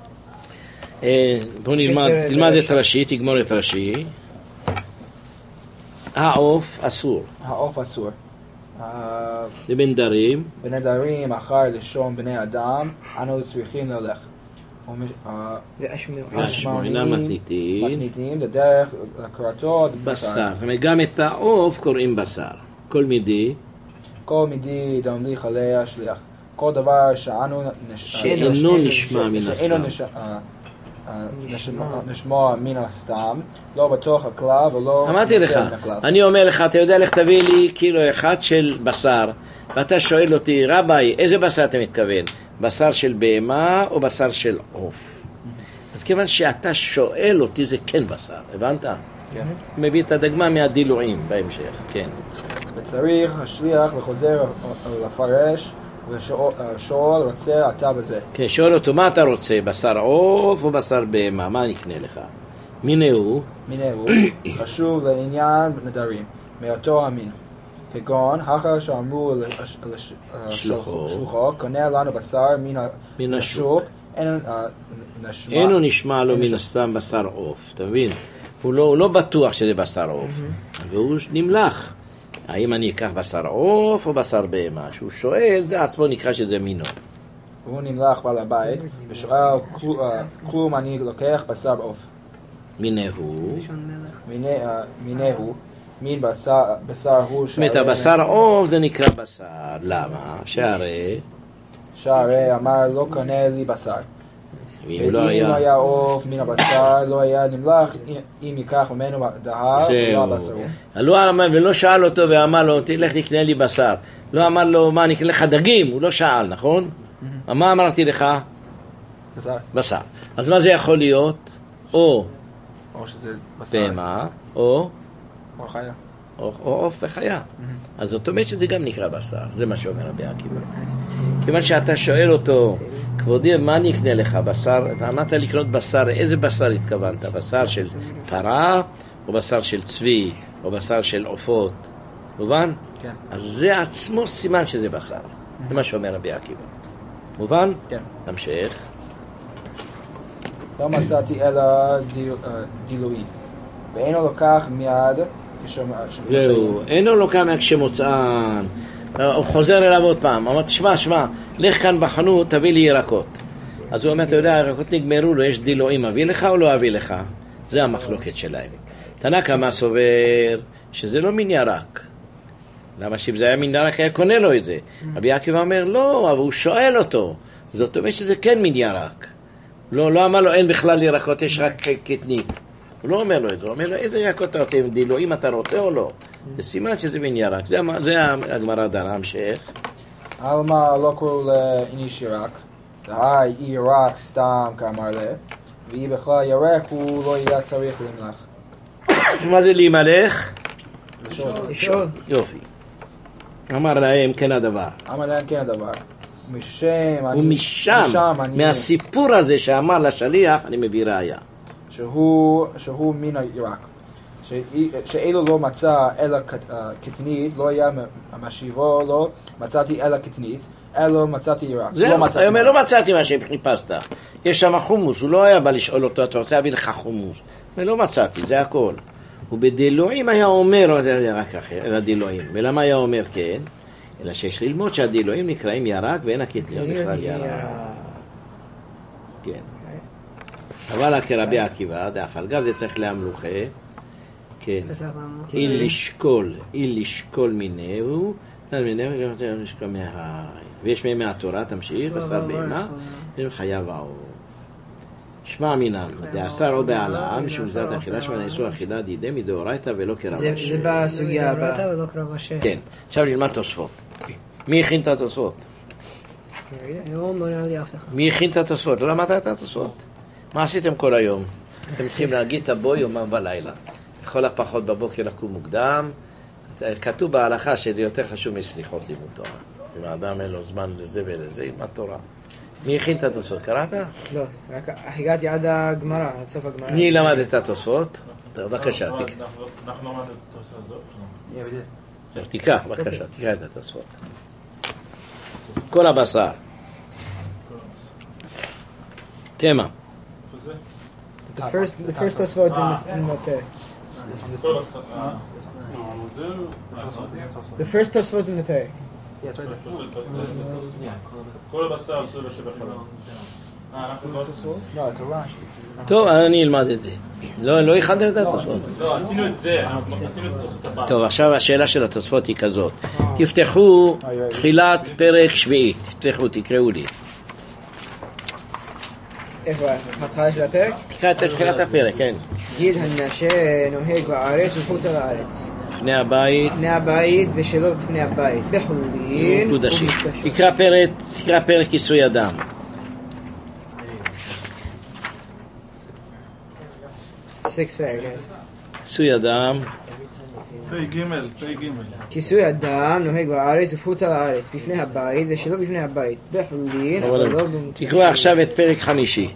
בואו נלמד, תלמד את רש"י, תגמור את רש"י. העוף אסור. העוף אסור. זה בנדרים. בנדרים, אחר לשון בני אדם, אנו צריכים ללך. והשמונה מתניתים. מתניתים, לדרך לקראתו בשר. זאת אומרת, גם את העוף קוראים בשר. כל מידי. כל מידי דמליך עליה שליח. כל דבר שאנו שאינו נשמע מן הסתם. נשמע מן הסתם, לא בתוך הכלל ולא... אמרתי לך, אני אומר לך, אתה יודע לך תביא לי קילו אחד של בשר, ואתה שואל אותי, רבי, איזה בשר אתה מתכוון? בשר של בהמה או בשר של עוף? אז כיוון שאתה שואל אותי, זה כן בשר, הבנת? כן. מביא את הדגמה מהדילועים בהמשך, כן. וצריך השליח וחוזר לפרש, ושואל רוצה אתה בזה. כן, שואל אותו, מה אתה רוצה? בשר עוף או בשר בהמה? מה נקנה לך? מיני הוא? מיני הוא, חשוב לעניין נדרים, מאותו המין. כגון, אחר שאמרו לשלוחו, קונה לנו בשר מן השוק, אינו נשמע לו מן הסתם בשר עוף, אתה מבין? הוא לא בטוח שזה בשר עוף, והוא נמלח. האם אני אקח בשר עוף או בשר בהמה? שהוא שואל, זה עצמו נקרא שזה מינו. הוא נמלח בעל הבית, ושואל, כלום אני לוקח בשר עוף. מינהו. מינהו. מין בשר הוא... זאת אומרת, הבשר עוף זה נקרא בשר. למה? שהרי... שהרי אמר לא קונה לי בשר. ואם לא היה... היה עוף מן הבשר, לא היה נמלח, אם ייקח ממנו דהר, ולא הבשר. לא אמר, ולא שאל אותו ואמר לו, תלך תקנה לי בשר. לא אמר לו, מה, נקנה לך דגים? הוא לא שאל, נכון? מה אמרתי לך? בשר. בשר. אז מה זה יכול להיות? או... או שזה בשר. בהמה, או... או חיה. או עוף וחיה. אז זאת אומרת שזה גם נקרא בשר. זה מה שאומר רבי עקיבא. כיוון שאתה שואל אותו, כבודי, מה נקנה לך? בשר? אמרת לקנות בשר, איזה בשר התכוונת? בשר של פרה, או בשר של צבי, או בשר של עופות? מובן? כן. אז זה עצמו סימן שזה בשר. זה מה שאומר רבי עקיבא. מובן? כן. נמשיך. לא מצאתי אלא דילוי. ואינו לוקח מיד כשמוצאין. זהו, אינו לוקח מיד כשמוצאן. הוא חוזר אליו עוד פעם, אמר, תשמע, שמע, לך כאן בחנות, תביא לי ירקות. אז הוא אומר, אתה יודע, הירקות נגמרו לו, יש דילועים, אביא לך או לא אביא לך? זה המחלוקת שלהם. תנא קמא סובר שזה לא מין ירק. למה שאם זה היה מין ירק, היה קונה לו את זה. רבי עקיבא אומר, לא, אבל הוא שואל אותו. זאת אומרת שזה כן מין ירק. לא, לא אמר לו, אין בכלל ירקות, יש רק קטנית. הוא לא אומר לו את זה, הוא אומר לו, איזה ירקות אתה רוצה, דילועים אתה רוצה או לא? זה סימן שזה מין ירק, זה, זה הגמרא דנה, המשך. אלמה לא קראו לאיש ירק, דהי ירק סתם כאמר לה, והיא בכלל ירק הוא לא יהיה צריך למלך. מה זה להימלך? לשאול. יופי. אמר להם כן הדבר. אמר להם כן הדבר. משם, ומשם, מהסיפור הזה שאמר לשליח, אני מביא ראיה. שהוא, שהוא מן הירק. שאילו לא מצא אלא קטנית, לא היה משיבו לו, מצאתי אלא קטנית, אלא מצאתי ירק. זהו, הוא אומר, לא מצאתי מה שחיפשת. יש שם חומוס, הוא לא היה בא לשאול אותו, אתה רוצה להביא לך חומוס. ולא מצאתי, זה הכל. ובדילועים היה אומר, רק אחר, אלא דילועים. ולמה היה אומר כן? אלא שיש ללמוד שהדילועים נקראים ירק ואין הקטניות בכלל ירק. כן. אבל כרבי עקיבא, דאף על גב זה צריך להמלוכה, כן, איל לשקול, איל לשקול מינהו, ויש מהם מהתורה, תמשיך, בשר בהמה, חייב העור. שמע מינם, דאסר או בעלם, משום זאת האכילה שמע נעשו אכילה דידי מדאורייתא ולא קרב השם. זה בסוגיה הבאה. כן, עכשיו נלמד תוספות. מי הכין את התוספות? מי הכין את התוספות? לא למדת את התוספות? מה עשיתם כל היום? אתם צריכים להגיד את הבוי יומם בלילה. לכל הפחות בבוקר לקום מוקדם, כתוב בהלכה שזה יותר חשוב מסליחות לימוד תורה. אם האדם אין לו זמן לזה ולזה, ילמד תורה. מי הכין את התוספות? קראת? לא, רק הגעתי עד הגמרא, עד סוף הגמרא. מי למד את התוספות? בבקשה, תקרא. אנחנו למד את התוספות הזאת? תקרא, בבקשה, תקרא את התוספות. כל הבשר. תמה. The first, the first Tosfot in the, in the Perek. The first Tosfot in the Perek. Yeah, it's right there. כל הבשר אסור שבחלב. אה, אנחנו לא עשינו? לא, זה רש"י. טוב, אני אלמד את זה. לא, לא הכנתם את התוספות. לא, עשינו את זה, עשינו את התוספות הבא. טוב, עכשיו השאלה של התוספות היא כזאת. תפתחו תחילת פרק שביעי. תפתחו, תקראו לי. איפה? התחלה של הפרק? תקרא את תחילת הפרק, כן. גיד הנשה נוהג בארץ וחוץ על הארץ. לפני הבית. לפני הבית ושלא בפני הבית. בחולין. קודשים. תקרא פרק, תקרא פרק כיסוי אדם. Six פרק, guys. כיסוי אדם. פי גימל, פי גימל. כיסוי אדם נוהג בארץ וחוץ על הארץ. בפני הבית ושלא בפני הבית. בחולין. תקראו עכשיו את פרק חמישי.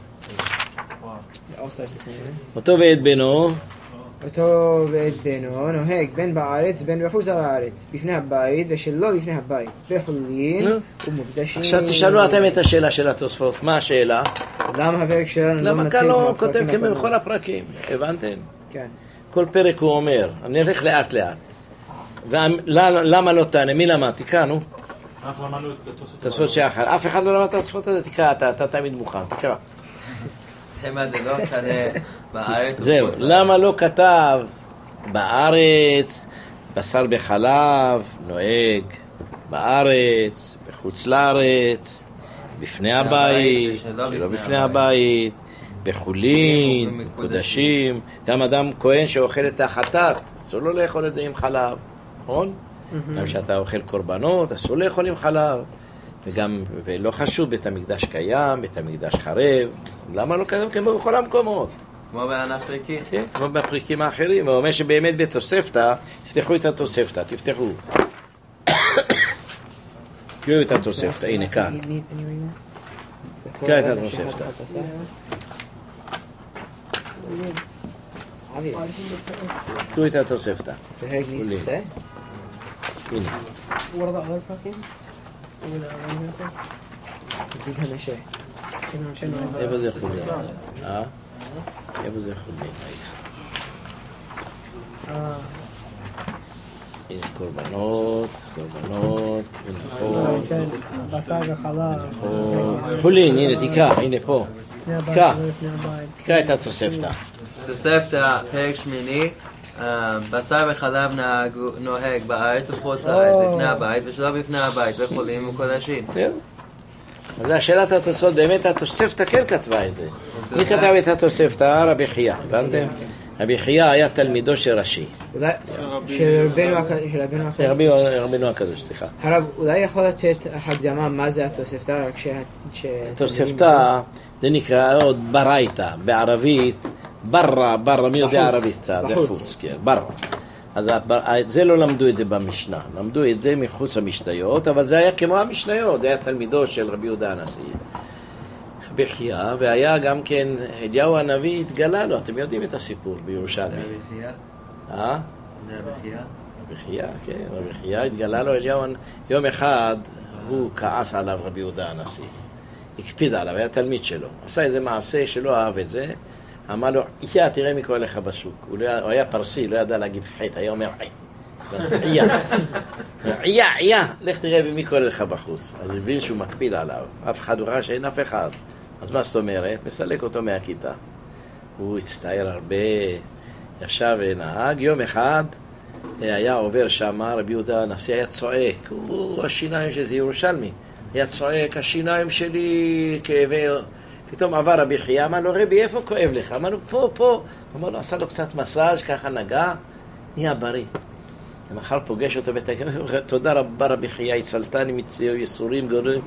אותו ואת בנו. אותו ואת בנו נוהג בין בארץ בין בחוץ על הארץ. בפני הבית ושלא בפני הבית. בחולין ומוקדשים. עכשיו תשאלו אתם את השאלה של התוספות. מה השאלה? למה הפרק שלנו לא למה כאן לא כותב כמו בכל הפרקים? הבנתם? כן. כל פרק הוא אומר, אני אלך לאט לאט. למה לא תענה? מי למד? תקרא, נו. אנחנו למדנו את התוספות שאחר. אף אחד לא למד את התוספות הזה? תקרא, אתה תמיד מוכן, תקרא. תמה דלא תענה בארץ. זהו, למה לא כתב בארץ, בשר בחלב, נוהג, בארץ, בחוץ לארץ, בפני הבית, שלא בפני הבית, בחולין, קודשים, גם אדם כהן שאוכל את החטאת, אסור לו לאכול את זה עם חלב, נכון? גם כשאתה אוכל קורבנות, אסור לאכול עם חלב, וגם, ולא חשוב, בית המקדש קיים, בית המקדש חרב, למה לא כתוב כמו בכל המקומות? כמו בענף פרקים? כן, כמו בפרקים האחרים, הוא אומר שבאמת בתוספתא, תפתחו את התוספתא, תפתחו. תקראו את התוספתא, הנה כאן. תקרא את התוספתא. תקראו את התוספתא. הנה. איפה זה חולין? אה? איפה זה חולין? הנה קורבנות, קורבנות, בשר וחלב. חולין, הנה תקרא, הנה פה. תקרא, תקרא את התוספתא. תוספתא, פרק שמיני, בשר וחלב נוהג בארץ וחוץ לארץ, לפני הבית ושלא בפני הבית, בחולים וקודשים. אז זה השאלת התוספות, באמת התוספתא כן כתבה את זה. מי כתב את התוספתא? רבי חייא, הבנתם? רבי חייא היה תלמידו של רש"י. של רבינו הקדוש, סליחה. הרב, אולי יכול לתת הקדמה מה זה התוספתא? רק ש... התוספתא זה נקרא עוד ברייתא, בערבית, ברא, ברא, מי יודע ערבית קצת? בחוץ, כן, ברא. אז זה לא למדו את זה במשנה, למדו את זה מחוץ המשניות, אבל זה היה כמו המשניות, זה היה תלמידו של רבי יהודה הנשיא. רבי חייא, והיה גם כן, אליהו הנביא התגלה לו, אתם יודעים את הסיפור בירושלים. רבי חייא? אה? רבי חייא? רבי חייא, כן, רבי חייא התגלה לו אליהו, יום אחד הוא כעס עליו רבי יהודה הנשיא. הקפיד עליו, היה תלמיד שלו. עשה איזה מעשה שלא אהב את זה, אמר לו, יא, תראה מי קורא לך בשוק. הוא, לא, הוא היה פרסי, לא ידע להגיד חטא, היה אומר חטא. יא, יא, יא, לך תראה מי קורא לך בחוץ. אז הבין שהוא מקפיד עליו, אף אחד הוא ראה שאין אף אחד. אז מה זאת אומרת? מסלק אותו מהכיתה. הוא הצטער הרבה, ישב ונהג. יום אחד היה עובר שם, רבי יהודה הנשיא היה צועק, הוא השיניים של זה ירושלמי, היה צועק, השיניים שלי כאבי... פתאום עבר רבי חייא, אמר לו, רבי, איפה כואב לך? אמר לו, פה, פה. אמר לו, עשה לו קצת מסאז', ככה נגע, נהיה בריא. ומחר פוגש אותו ותגיד, תודה רבה רבי חייא, הצלתני מציור יסורים גדולים.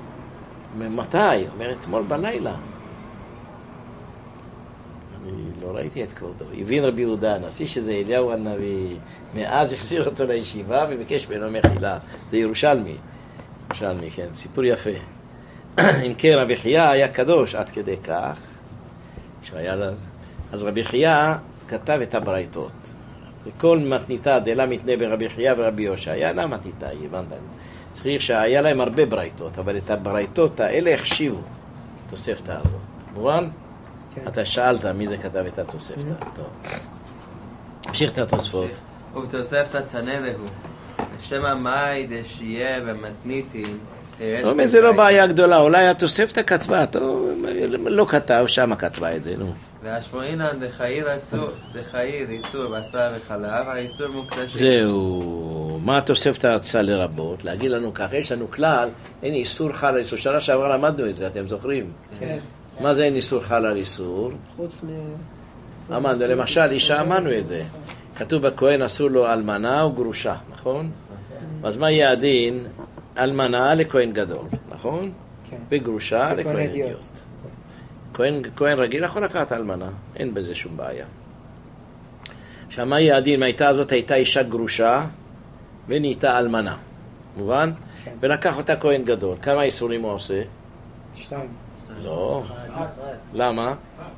מתי? אומר, אתמול בלילה. אני לא לא ראיתי את כבודו. הבין רבי יהודה הנשיא שזה אליהו הנביא, מאז החזיר אותו לישיבה וביקש ממנו מחילה. זה ירושלמי, ירושלמי, כן, סיפור יפה. אם כן, רבי חייא היה קדוש עד כדי כך, שהיה לזה. אז רבי חייא כתב את הברייתות. כל מתניתא דלה מתנה ברבי חייא ורבי יושע, היה לה מתניתא, הבנת? צריך שהיה להם הרבה ברייתות, אבל את הברייתות האלה החשיבו תוספתא הזאת. מובן? כן. אתה שאלת מי זה כתב את התוספתא. טוב. המשיך את התוספות. ובתוספתא תנא להו, לשמא מאי דשיהיה ומתניתין. לא, זה לא בעיה גדולה, אולי התוספתא כתבה, לא כתב, שמה כתבה את זה, נו. והשמועינן דחייל איסור בשר וחלב, האיסור מוקדשים. זהו, מה התוספתא רצה לרבות? להגיד לנו כך, יש לנו כלל, אין איסור חל על איסור. שנה שעברה למדנו את זה, אתם זוכרים? כן. מה זה אין איסור חל על איסור? חוץ מ... אמרנו, למשל, אישה אמרנו את זה. כתוב בכהן אסור לו אלמנה או גרושה, נכון? אז מה יהיה הדין? אלמנה לכהן גדול, נכון? כן. וגרושה לכהן הדיוט. כהן, כהן רגיל יכול לקחת אלמנה, אין בזה שום בעיה. עכשיו, מה יהיה הדין? מהייתה הזאת הייתה אישה גרושה ונהייתה אלמנה, מובן? כן. ולקח אותה כהן גדול. כמה איסורים הוא עושה? שתיים. לא. למה?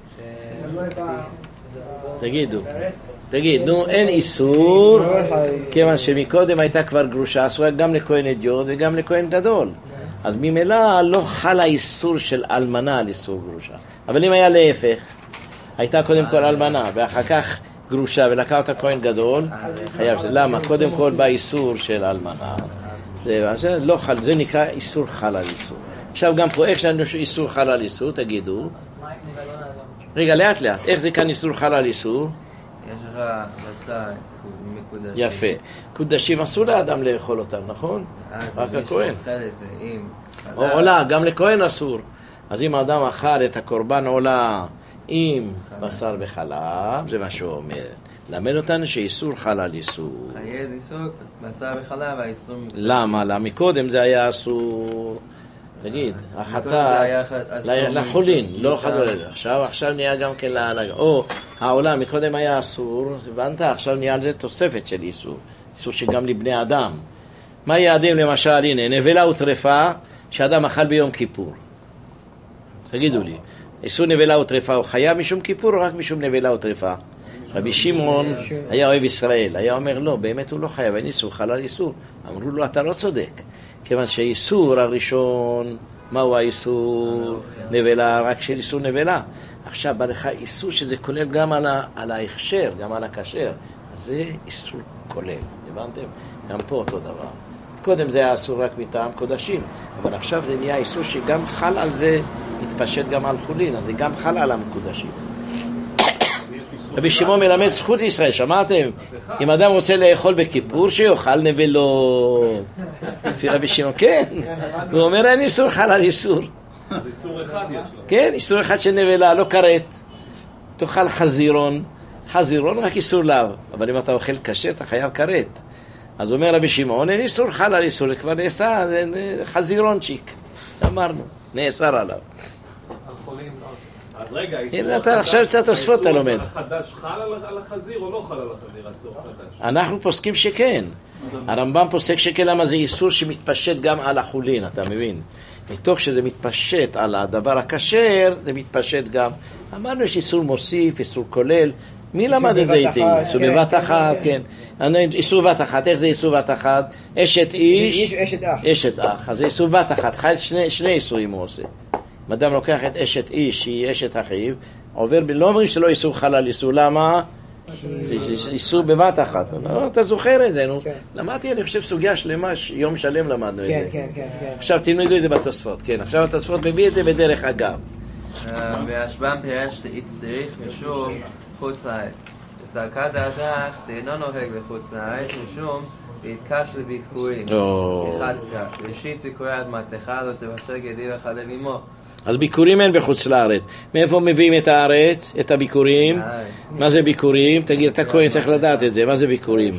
תגידו. תגיד, נו, אין איסור, כיוון שמקודם הייתה כבר גרושה, אסורה גם לכהן הדיוט וגם לכהן גדול. אז ממילא לא חל האיסור של אלמנה על איסור גרושה. אבל אם היה להפך, הייתה קודם כל אלמנה, ואחר כך גרושה, ולקח אותה כהן גדול, חייב שזה. למה? קודם כל בא איסור של אלמנה. זה לא חל, זה נקרא איסור חל על איסור. עכשיו גם פה, איך שלנו איסור חל על איסור, תגידו. רגע, לאט לאט, איך זה כאן איסור חל על איסור? יש לך בשר מקודשים. יפה. קודשים אסור לאדם לאכול אותם, נכון? רק הכהן. או עולה, גם לכהן אסור. אז אם האדם אכל את הקורבן עולה עם בשר וחלב, זה מה שהוא אומר. למד אותנו שאיסור חל על איסור. חיי איסור, בשר וחלב, האיסור מקודשים. למה? למה מקודם זה היה אסור... תגיד, החטא לחולין, לא חלול. עכשיו, עכשיו נהיה גם כן להנהגה. או, העולם מקודם היה אסור, הבנת? עכשיו נהיה לזה תוספת של איסור. איסור שגם לבני אדם. מה יעדים למשל? הנה, נבלה וטרפה שאדם אכל ביום כיפור. תגידו לי, איסור נבלה וטרפה הוא חייב משום כיפור או רק משום נבלה וטרפה? רבי שמעון היה אוהב ישראל, היה אומר לא, באמת הוא לא חייב, אין איסור, חל על איסור. אמרו לו, אתה לא צודק. כיוון שהאיסור הראשון, מהו האיסור? נבלה, רק של איסור נבלה. עכשיו בא לך איסור שזה כולל גם על, ה, על ההכשר, גם על הכשר. אז זה איסור כולל, הבנתם? גם פה אותו דבר. קודם זה היה אסור רק מטעם קודשים, אבל עכשיו זה נהיה איסור שגם חל על זה, התפשט גם על חולין, אז זה גם חל על המקודשים. רבי שמעון מלמד זכות ישראל, שמעתם? אם אדם רוצה לאכול בכיפור, שיאכל נבלות. לפי רבי שמעון, כן. הוא אומר, אין איסור חל על איסור. איסור אחד יש לו. כן, איסור אחד של נבלה, לא כרת. תאכל חזירון. חזירון רק איסור לאו. אבל אם אתה אוכל קשה, אתה חייב כרת. אז אומר רבי שמעון, אין איסור חל על איסור, כבר נעשה חזירונצ'יק. אמרנו, נאסר עליו. אז רגע, הנה אתה עכשיו קצת תוספות אתה לומד. האיסור החדש חל על החזיר או לא חל על החזיר, האיסור החדש? אנחנו פוסקים שכן. הרמב"ם פוסק שכן, למה זה איסור שמתפשט גם על החולין, אתה מבין? מתוך שזה מתפשט על הדבר הכשר, זה מתפשט גם. אמרנו יש איסור מוסיף, איסור כולל. מי למד את זה איתי? איסור בבת אחת, כן. איסור בת אחת, איך זה איסור בת אחת? אשת איש, אשת אח. אז זה איסור בת אחת, שני איסורים הוא עושה. אם אדם לוקח את אשת איש, שהיא אשת אחיו, עובר, לא אומרים שלא איסור חלל איסור, למה? זה איסור בבת אחת. אתה זוכר את זה, נו. למדתי, אני חושב, סוגיה שלמה, יום שלם למדנו את זה. עכשיו תלמדו את זה בתוספות, כן. עכשיו התוספות מביא את זה בדרך אגב. והשב"ם פירש להצטריך משום חוץ לארץ. וסרקה דעתך תאינו נוהג בחוץ לארץ משום להתקש לביקורים. אחד כך. ראשית ביקורי אדמתך לא תבשר גדי וחלב עמו. אז ביקורים אין בחוץ לארץ. מאיפה מביאים את הארץ? את הביקורים? מה זה ביקורים? תגיד, אתה כהן צריך לדעת את זה. מה זה ביקורים?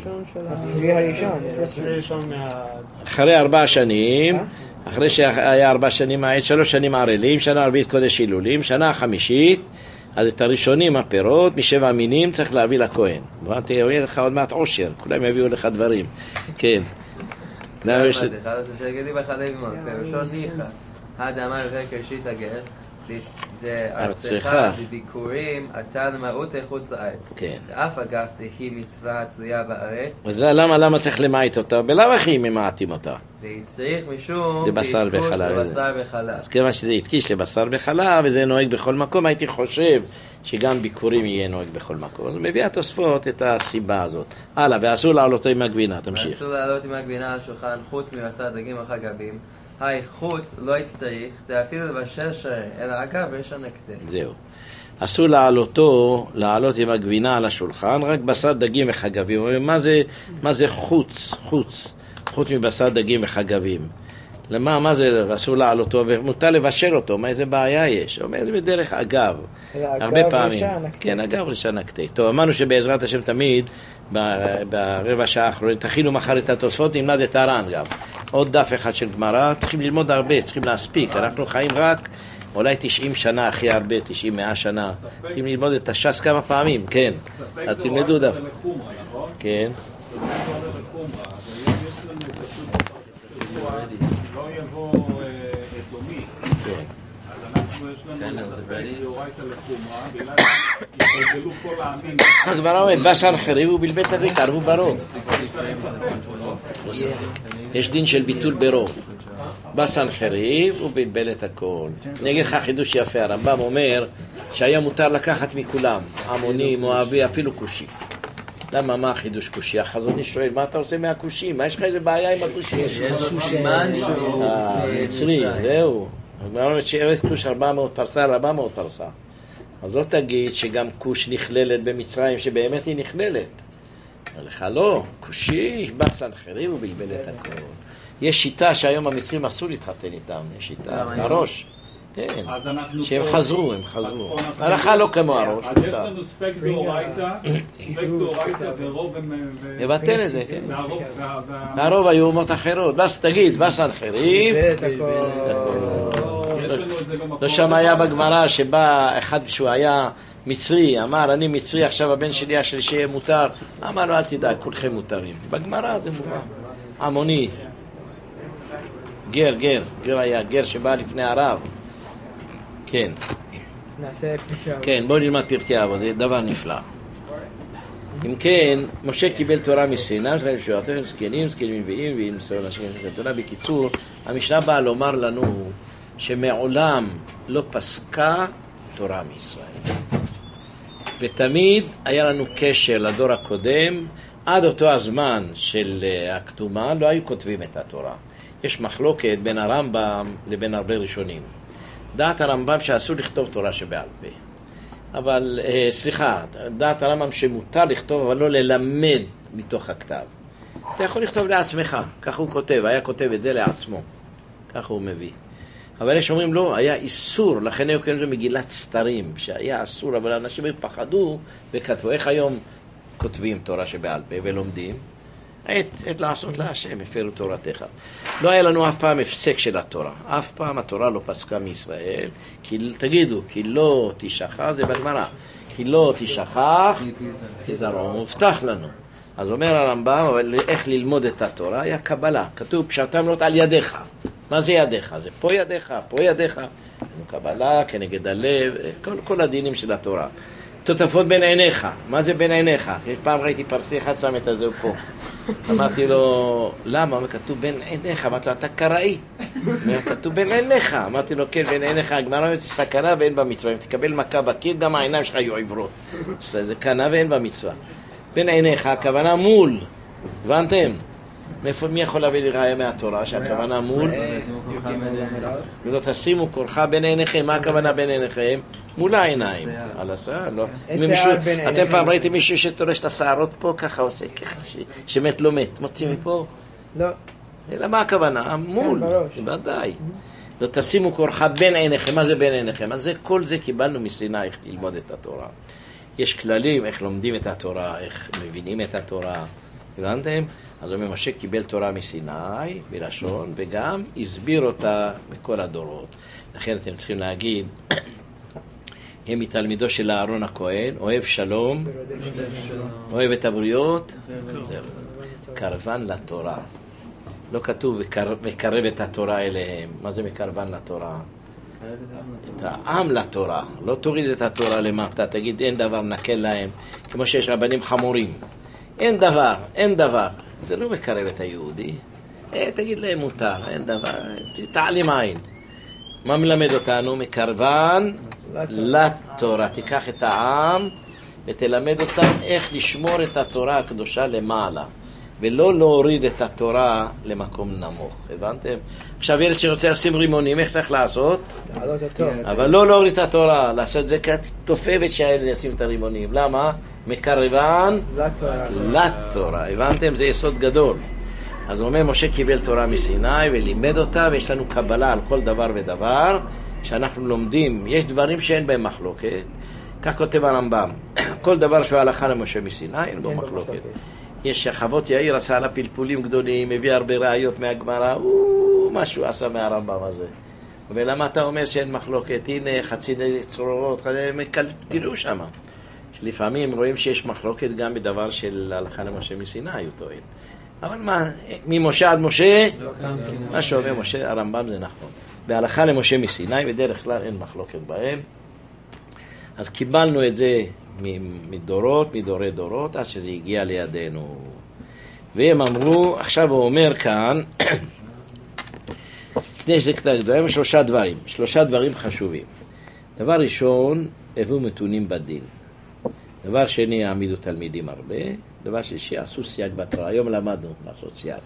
אחרי ארבע שנים, אחרי שהיה ארבע שנים העץ, שלוש שנים ערלים, שנה ערבית קודש הילולים, שנה החמישית, אז את הראשונים, הפירות, משבע מינים צריך להביא לכהן. ואתה יהיה לך עוד מעט עושר, כולם יביאו לך דברים. כן. אחד שגידי בחלב מוס, ראשון ניחא, האדמה וקרשית הגז, ארצך בביקורים, אתה למהות חוץ לארץ. ואף אגב תהי מצווה הצויה בארץ. למה, למה צריך למעט אותה? בלאו הכי ממעטים אותה. והצריך משום לבשר בחלב. לבשר בחלב. אז כיוון שזה התקיש לבשר בחלב, וזה נוהג בכל מקום, הייתי חושב שגם ביקורים יהיה נוהג בכל מקום. אז מביא התוספות את הסיבה הזאת. הלאה, ואסור לעלות עם הגבינה, תמשיך. ואסור לעלות עם הגבינה על שולחן חוץ מבשר דגים וחגבים. היי, חוץ לא יצטריך, אפילו לבשל שרי, אלא אגב ראשון נקטה. זהו. אסור לעלותו, לעלות עם הגבינה על השולחן, רק בשר דגים וחגבים. מה זה, מה זה חוץ, חוץ, חוץ מבשר דגים וחגבים? למה, מה זה אסור לעלותו, ומותר לבשל אותו, מה איזה בעיה יש? אומר, זה בדרך אגב, הרבה פעמים. כן, אגב ראשון נקטה. טוב, אמרנו שבעזרת השם תמיד, ברבע שעה האחרונים, תכינו מחר את התוספות, נלמד את הר"ן גם. עוד דף אחד של גמרא, צריכים ללמוד הרבה, צריכים להספיק. אנחנו חיים רק אולי תשעים שנה, הכי הרבה, תשעים, מאה שנה. צריכים ללמוד את הש"ס כמה פעמים, כן. אז תלמדו דף. כן. לא יבוא אדומי. אז אנחנו יש לנו ספק דאורייתא לחומרא, בגלל יתבלבלו כל העמים. הגמרא אומרת, בשר חריב ובלבל תריק, ערבו ברוב. יש דין של ביטול ברוב. בשר חריב ובלבל את הכל. אני אגיד לך חידוש יפה, הרמב"ם אומר שהיה מותר לקחת מכולם, עמוני, מואבי, אפילו כושי. למה, מה החידוש כושי? החזון איש שואל, מה אתה רוצה מהכושים? מה יש לך איזה בעיה עם הכושים? יש לו סימן שהוא מצרי, זהו. הגמרא אומרת שארץ כוש ארבע מאות פרסה, ארבע מאות פרסה. אז לא תגיד שגם כוש נכללת במצרים, שבאמת היא נכללת. אומר לך, לא, כושי, בשר חריב ובלבל את הכל. יש שיטה שהיום המצרים אסור להתחתן איתם, יש שיטה, הראש. כן, שהם חזרו, הם חזרו. הלכה לא כמו הראש. אז יש לנו ספק דאורייתא, ספק דאורייתא ורוב... מבטל את זה, כן. והרוב היו אומות אחרות. בס, תגיד, בשר חריב. לא שם היה בגמרא שבא אחד שהוא היה מצרי, אמר, אני מצרי, עכשיו הבן שלי השלישי יהיה מותר. אמר לו, אל תדאג, כולכם מותרים. בגמרא זה מובן. עמוני. גר, גר. גר היה גר שבא לפני הרב. כן. אז נעשה פגישה. כן, בואו נלמד פרקי אבות, זה דבר נפלא. אם כן, משה קיבל תורה מסיני, זקנים, זקנים, זקנים נביאים, ועם ניסיון השם של התורה. בקיצור, המשנה באה לומר לנו שמעולם לא פסקה תורה מישראל. ותמיד היה לנו קשר לדור הקודם, עד אותו הזמן של הכתומה לא היו כותבים את התורה. יש מחלוקת בין הרמב"ם לבין הרבה ראשונים. דעת הרמב"ם שאסור לכתוב תורה שבעל פה. אבל, אה, סליחה, דעת הרמב"ם שמותר לכתוב, אבל לא ללמד מתוך הכתב. אתה יכול לכתוב לעצמך, ככה הוא כותב, היה כותב את זה לעצמו. ככה הוא מביא. אבל יש אומרים לא, היה איסור, לכן היו קוראים לזה מגילת סתרים, שהיה אסור, אבל אנשים היו פחדו וכתבו. איך היום כותבים תורה שבעל פה ולומדים? עת, עת לעשות להשם, הפרו תורתך. לא היה לנו אף פעם הפסק של התורה. אף פעם התורה לא פסקה מישראל. כי, תגידו, כי לא תשכח, זה בגמרא. כי לא תשכח, זרעו מובטח לנו. אז אומר הרמב"ם, אבל איך ללמוד את התורה? היה קבלה. כתוב, פשטם לא על ידיך. מה זה ידיך? זה פה ידיך, פה ידיך. קבלה, כנגד הלב, כל, כל הדינים של התורה. תותפות בין עיניך. מה זה בין עיניך? פעם ראיתי פרסי אחד שם את הזה פה. אמרתי לו, למה? כתוב בין עיניך. אמרתי לו, אתה קראי. כתוב בין עיניך. אמרתי לו, כן, בין עיניך. הגמרא אומרת, סכנה ואין במצווה. אם תקבל מכה בקיר, גם העיניים שלך יהיו עיוורות. זה קנה ואין במצווה. בין עיניך, הכוונה מול. הבנתם? מאיפה, מי יכול להביא לי ראיה מהתורה שהכוונה מול? ולא תשימו כורחה בין עיניכם. מה הכוונה בין עיניכם? מול העיניים. על השיער, לא. אתם פעם ראיתם מישהו שתורש את השערות פה, ככה עושה, ככה, שמת לא מת. מוציא מפה? לא. אלא מה הכוונה? מול. בוודאי. לא תשימו כורחה בין עיניכם. מה זה בין עיניכם? אז כל זה קיבלנו מסיני איך ללמוד את התורה. יש כללים איך לומדים את התורה, איך מבינים את התורה. הבנתם? אז אומר, משה קיבל תורה מסיני, בלשון, וגם הסביר אותה בכל הדורות. לכן אתם צריכים להגיד, הם מתלמידו של אהרון הכהן, אוהב שלום, אוהב את הבריות, קרבן לתורה. לא כתוב מקרב את התורה אליהם. מה זה מקרבן לתורה? את העם לתורה. לא תוריד את התורה למטה, תגיד אין דבר נקל להם, כמו שיש רבנים חמורים. אין דבר, אין דבר. זה לא מקרב את היהודי. אה, תגיד להם מותר, אין דבר, תעלים עין. מה מלמד אותנו? מקרבן לתורה. תיקח את העם ותלמד אותם איך לשמור את התורה הקדושה למעלה, ולא להוריד את התורה למקום נמוך. הבנתם? עכשיו ילד שרוצה לשים רימונים, איך צריך לעשות? אבל לא להוריד את התורה, לעשות זה כתופבת שהילד ישים את הרימונים. למה? מקרבן לתורה. הבנתם? זה יסוד גדול. אז הוא אומר, משה קיבל תורה מסיני ולימד אותה, ויש לנו קבלה על כל דבר ודבר שאנחנו לומדים. יש דברים שאין בהם מחלוקת. כך כותב הרמב"ם, כל דבר שהוא הלכה למשה מסיני, אין בו מחלוקת. יש חוות יאיר עשה לה פלפולים גדולים, מביא הרבה ראיות מהגמרא, הוא משהו עשה מהרמב"ם הזה. ולמה אתה אומר שאין מחלוקת? הנה חצי צרורות, תראו שם. לפעמים רואים שיש מחלוקת גם בדבר של הלכה למשה מסיני, הוא טוען. אבל מה, ממשה עד משה, מה שאומר משה, הרמב"ם זה נכון. בהלכה למשה מסיני, בדרך כלל אין מחלוקת בהם. אז קיבלנו את זה מדורות, מדורי דורות, עד שזה הגיע לידינו. והם אמרו, עכשיו הוא אומר כאן, כדי שזה קטע גדולים, שלושה דברים, שלושה דברים חשובים. דבר ראשון, הביאו מתונים בדין. דבר שני, יעמידו תלמידים הרבה. דבר שלישי, עשו סייג בתורה. היום למדנו לעשות סייג.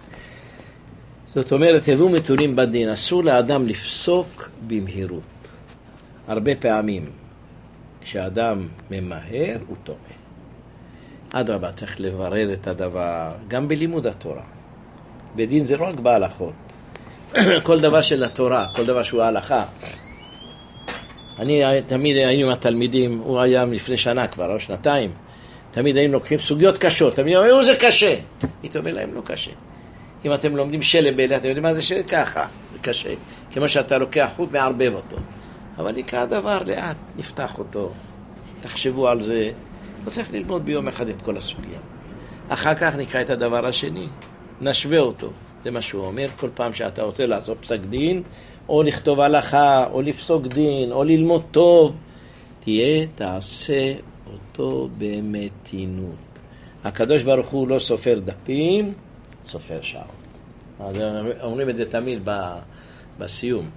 זאת אומרת, הביאו מתונים בדין. אסור לאדם לפסוק במהירות. הרבה פעמים, כשאדם ממהר, הוא טועה. אדרבה, צריך לברר את הדבר, גם בלימוד התורה. בדין זה לא רק בהלכות. כל דבר של התורה, כל דבר שהוא ההלכה. אני תמיד היינו עם התלמידים, הוא היה לפני שנה כבר, או שנתיים, תמיד היינו לוקחים סוגיות קשות, תמיד אמרו, זה קשה. הייתי אומר להם, לא קשה. אם אתם לומדים שלם באלה, אתם יודעים מה זה שלם? ככה, זה קשה. כמו שאתה לוקח חוט, מערבב אותו. אבל נקרא הדבר, לאט, נפתח אותו. תחשבו על זה. לא צריך ללמוד ביום אחד את כל הסוגיה. אחר כך נקרא את הדבר השני. נשווה אותו. זה מה שהוא אומר. כל פעם שאתה רוצה לעשות פסק דין, או לכתוב הלכה, או לפסוק דין, או ללמוד טוב, תהיה, תעשה אותו במתינות. הקדוש ברוך הוא לא סופר דפים, סופר שעות. אז אומרים את זה תמיד בסיום.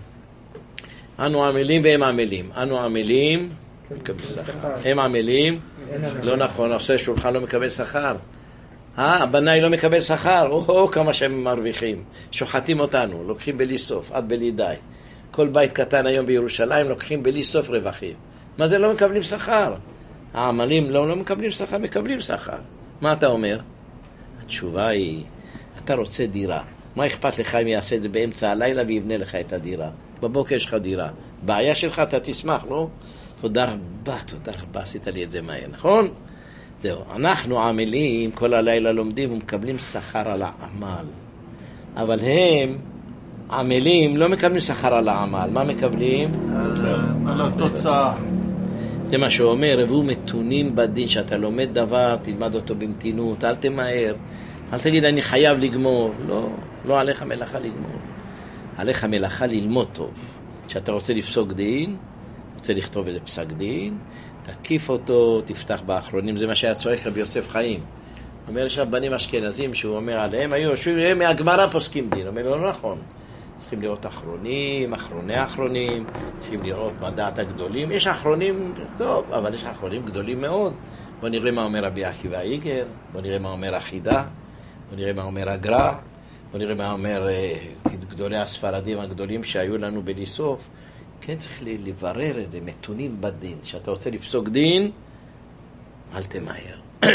אנו עמלים והם עמלים. אנו עמלים, מקבל שכר. הם עמלים, לא נכון, עושה שולחן לא מקבל שכר. אה, הבנאי לא מקבל שכר, או כמה שהם מרוויחים. שוחטים אותנו, לוקחים בלי סוף, עד בלי די. כל בית קטן היום בירושלים לוקחים בלי סוף רווחים. מה זה לא מקבלים שכר? העמלים לא, לא מקבלים שכר, מקבלים שכר. מה אתה אומר? התשובה היא, אתה רוצה דירה. מה אכפת לך אם יעשה את זה באמצע הלילה ויבנה לך את הדירה? בבוקר יש לך דירה. בעיה שלך אתה תשמח, לא? תודה רבה, תודה רבה, עשית לי את זה מהר, נכון? זהו, אנחנו עמלים, כל הלילה לומדים ומקבלים שכר על העמל. אבל הם, עמלים, לא מקבלים שכר על העמל. מה מקבלים? על התוצאה. זה מה שהוא אומר, הביאו מתונים בדין, שאתה לומד דבר, תלמד אותו במתינות, אל תמהר. אל תגיד, אני חייב לגמור. לא, לא עליך מלאכה לגמור. עליך מלאכה ללמוד טוב. כשאתה רוצה לפסוק דין, רוצה לכתוב איזה פסק דין, תקיף אותו, תפתח באחרונים. זה מה שהיה צורך רבי יוסף חיים. אומר, יש רבנים אשכנזים שהוא אומר עליהם, היו יושבים, הם מהגמרא פוסקים דין. אומר, לא נכון. צריכים לראות אחרונים, אחרוני אחרונים, צריכים לראות מה דעת הגדולים. יש אחרונים, טוב, אבל יש אחרונים גדולים מאוד. בוא נראה מה אומר רבי עקיבא איגר, בוא נראה מה אומר החידה, בוא נראה מה אומר הגר"א, בוא נראה מה אומר uh, גדולי הספרדים הגדולים שהיו לנו בלי סוף. כן, צריך לברר את זה, מתונים בדין. שאתה רוצה לפסוק דין, אל תמהר.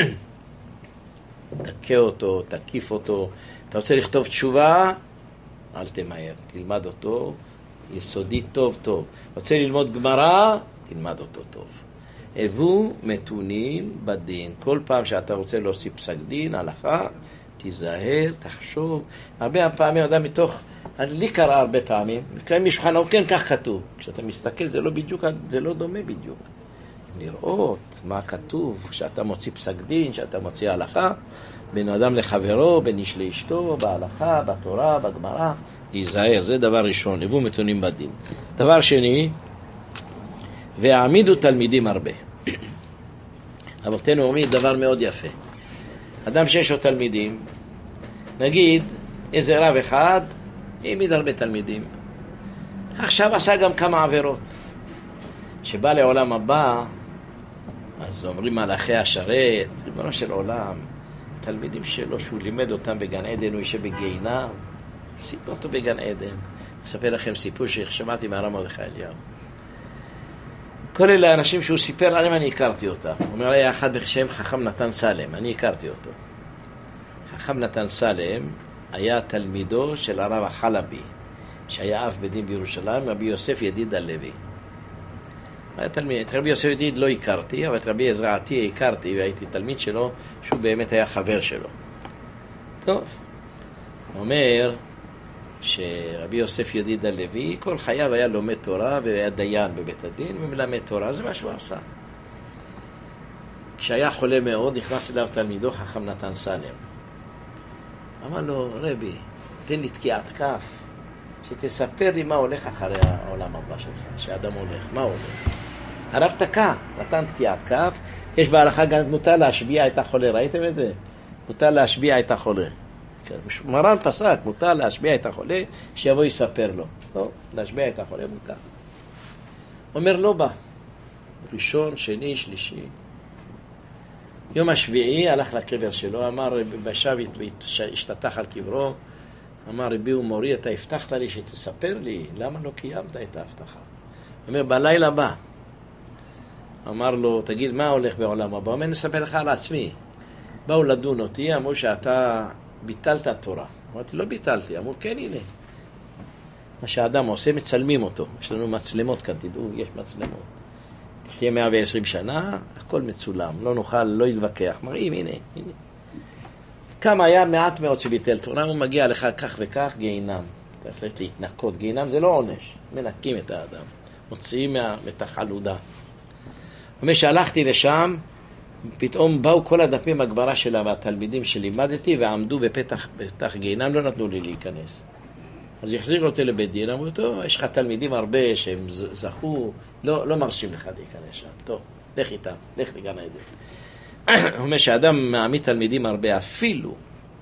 תקה אותו, תקיף אותו. אתה רוצה לכתוב תשובה, אל תמהר. תלמד אותו, יסודי טוב טוב. רוצה ללמוד גמרא, תלמד אותו טוב. הביאו מתונים בדין. כל פעם שאתה רוצה להוסיף פסק דין, הלכה, תיזהר, תחשוב. הרבה פעמים אדם מתוך, לי קרה הרבה פעמים, מקיים משולחן ערוך, כן, כך כתוב. כשאתה מסתכל זה לא בדיוק, זה לא דומה בדיוק. לראות מה כתוב, כשאתה מוציא פסק דין, כשאתה מוציא הלכה, בין אדם לחברו, בין איש לאשתו, בהלכה, בתורה, בגמרא, להיזהר, זה דבר ראשון, הבאו מתונים בדין. דבר שני, והעמידו תלמידים הרבה. אבותינו אומרים דבר מאוד יפה. אדם שיש לו תלמידים, נגיד איזה רב אחד, העמיד הרבה תלמידים. עכשיו עשה גם כמה עבירות. שבא לעולם הבא, אז אומרים מלאכי השרת, ריבונו של עולם, התלמידים שלו שהוא לימד אותם בגן עדן, הוא יושב בגיהינום, סיפר אותו בגן עדן. אספר לכם סיפור ששמעתי מהרב מרדכי אליהו. כל אלה האנשים שהוא סיפר עליהם, אני הכרתי אותם. הוא אומר, היה אחד בשם חכם נתן סלם, אני הכרתי אותו. חכם נתן סלם היה תלמידו של הרב החלבי, שהיה אב בית דין בירושלים, רבי יוסף ידיד הלוי. היה תלמיד, את רבי יוסף ידיד לא הכרתי, אבל את רבי עזרא עטיה הכרתי, והייתי תלמיד שלו, שהוא באמת היה חבר שלו. טוב, הוא אומר שרבי יוסף ידיד הלוי, כל חייו היה לומד תורה, והיה דיין בבית הדין, ומלמד תורה, זה מה שהוא עשה. כשהיה חולה מאוד, נכנס אליו תלמידו חכם נתן סלם. אמר לו, רבי, תן לי תקיעת כף, שתספר לי מה הולך אחרי העולם הבא שלך, שאדם הולך, מה הולך? הרב תקע, נתן תקיעת כף, יש בהלכה גם מותר להשביע את החולה, ראיתם את זה? מותר להשביע את החולה. מרן פסק, מותר להשביע את החולה, שיבוא יספר לו. לא, להשביע את החולה מותר. אומר לא בא, ראשון, שני, שלישי. יום השביעי הלך לקבר שלו, אמר בשב והשתתח על קברו, אמר רבי ומורי, אתה הבטחת לי שתספר לי, למה לא קיימת את ההבטחה? אומר, בלילה בא. אמר לו, תגיד, מה הולך בעולם הבא? אומר, נספר לך על עצמי. באו לדון אותי, אמרו שאתה ביטלת התורה. אמרתי, לא ביטלתי. אמרו, כן, הנה. מה שהאדם עושה, מצלמים אותו. יש לנו מצלמות כאן, תדעו, יש מצלמות. תחיה מאה ועשרים שנה, הכל מצולם. לא נוכל, לא יתווכח. מראים, הנה, הנה. כמה היה מעט מאוד שביטל תורה, הוא מגיע לך כך וכך, גיהינם. אתה הולך להתנקות. גיהינם זה לא עונש. מנקים את האדם. מוציאים את החלודה. אומר שהלכתי לשם, פתאום באו כל הדפים הגברה שלה והתלמידים שלימדתי ועמדו בפתח, בפתח גיהינם, לא נתנו לי להיכנס. אז החזירו אותי לבית דין, אמרו, טוב, יש לך תלמידים הרבה שהם זכו, לא, לא מרשים לך להיכנס שם. טוב, לך איתם, לך לגן העדן. הוא אומר שהאדם מעמיד תלמידים הרבה, אפילו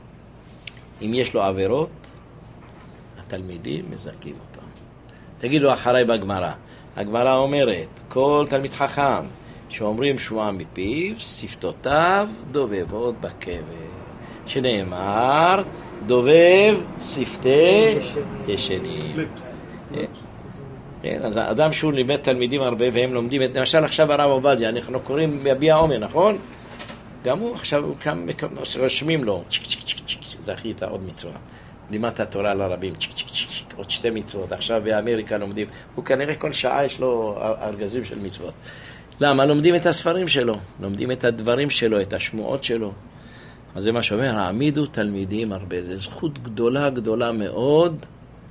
אם יש לו עבירות, התלמידים מזכים אותם. תגידו אחריי בגמרא. הגמרא אומרת, כל תלמיד חכם שאומרים שמועה מפיו, שפתותיו דובבות בקבר. שנאמר, דובב שפתי ישנים. כן, אז האדם שהוא לימד תלמידים הרבה והם לומדים את, למשל עכשיו הרב עובדיה, אנחנו קוראים ביביע עומר, נכון? גם הוא עכשיו, הוא קם, רשמים לו, זכית עוד מצווה. לימדת התורה לרבים, עוד שתי מצוות, עכשיו באמריקה לומדים, הוא כנראה כל שעה יש לו ארגזים של מצוות. למה? לומדים את הספרים שלו, לומדים את הדברים שלו, את השמועות שלו. אז זה מה שאומר, העמידו תלמידים הרבה. זה זכות גדולה גדולה מאוד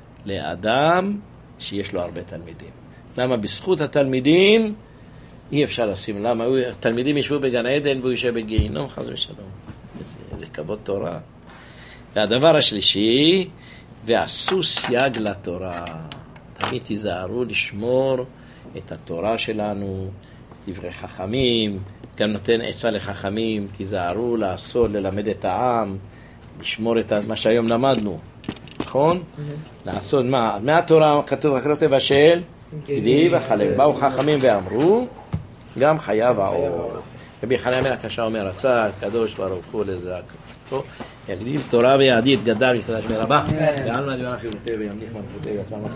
לאדם שיש לו הרבה תלמידים. למה? בזכות התלמידים אי אפשר לשים. למה? התלמידים ישבו בגן עדן והוא ישב בגיהינום, חס ושלום. איזה, איזה כבוד תורה. והדבר השלישי, ועשו סייג לתורה. תמיד תיזהרו לשמור את התורה שלנו, דברי חכמים, גם נותן עצה לחכמים, תיזהרו לעשות, ללמד את העם, לשמור את מה שהיום למדנו, נכון? לעשות מה? מהתורה כתוב, רק לא תבשל, גדי וחלב. באו חכמים ואמרו, גם חייב העור. רבי חנניה בן הקשה אומר, רצה הקדוש ברוך הוא לזעק. יגדיל תורה ויעדיד גדל יקדש מרבה. ועלמא דברה חירותי וימליך מלכותי ויצא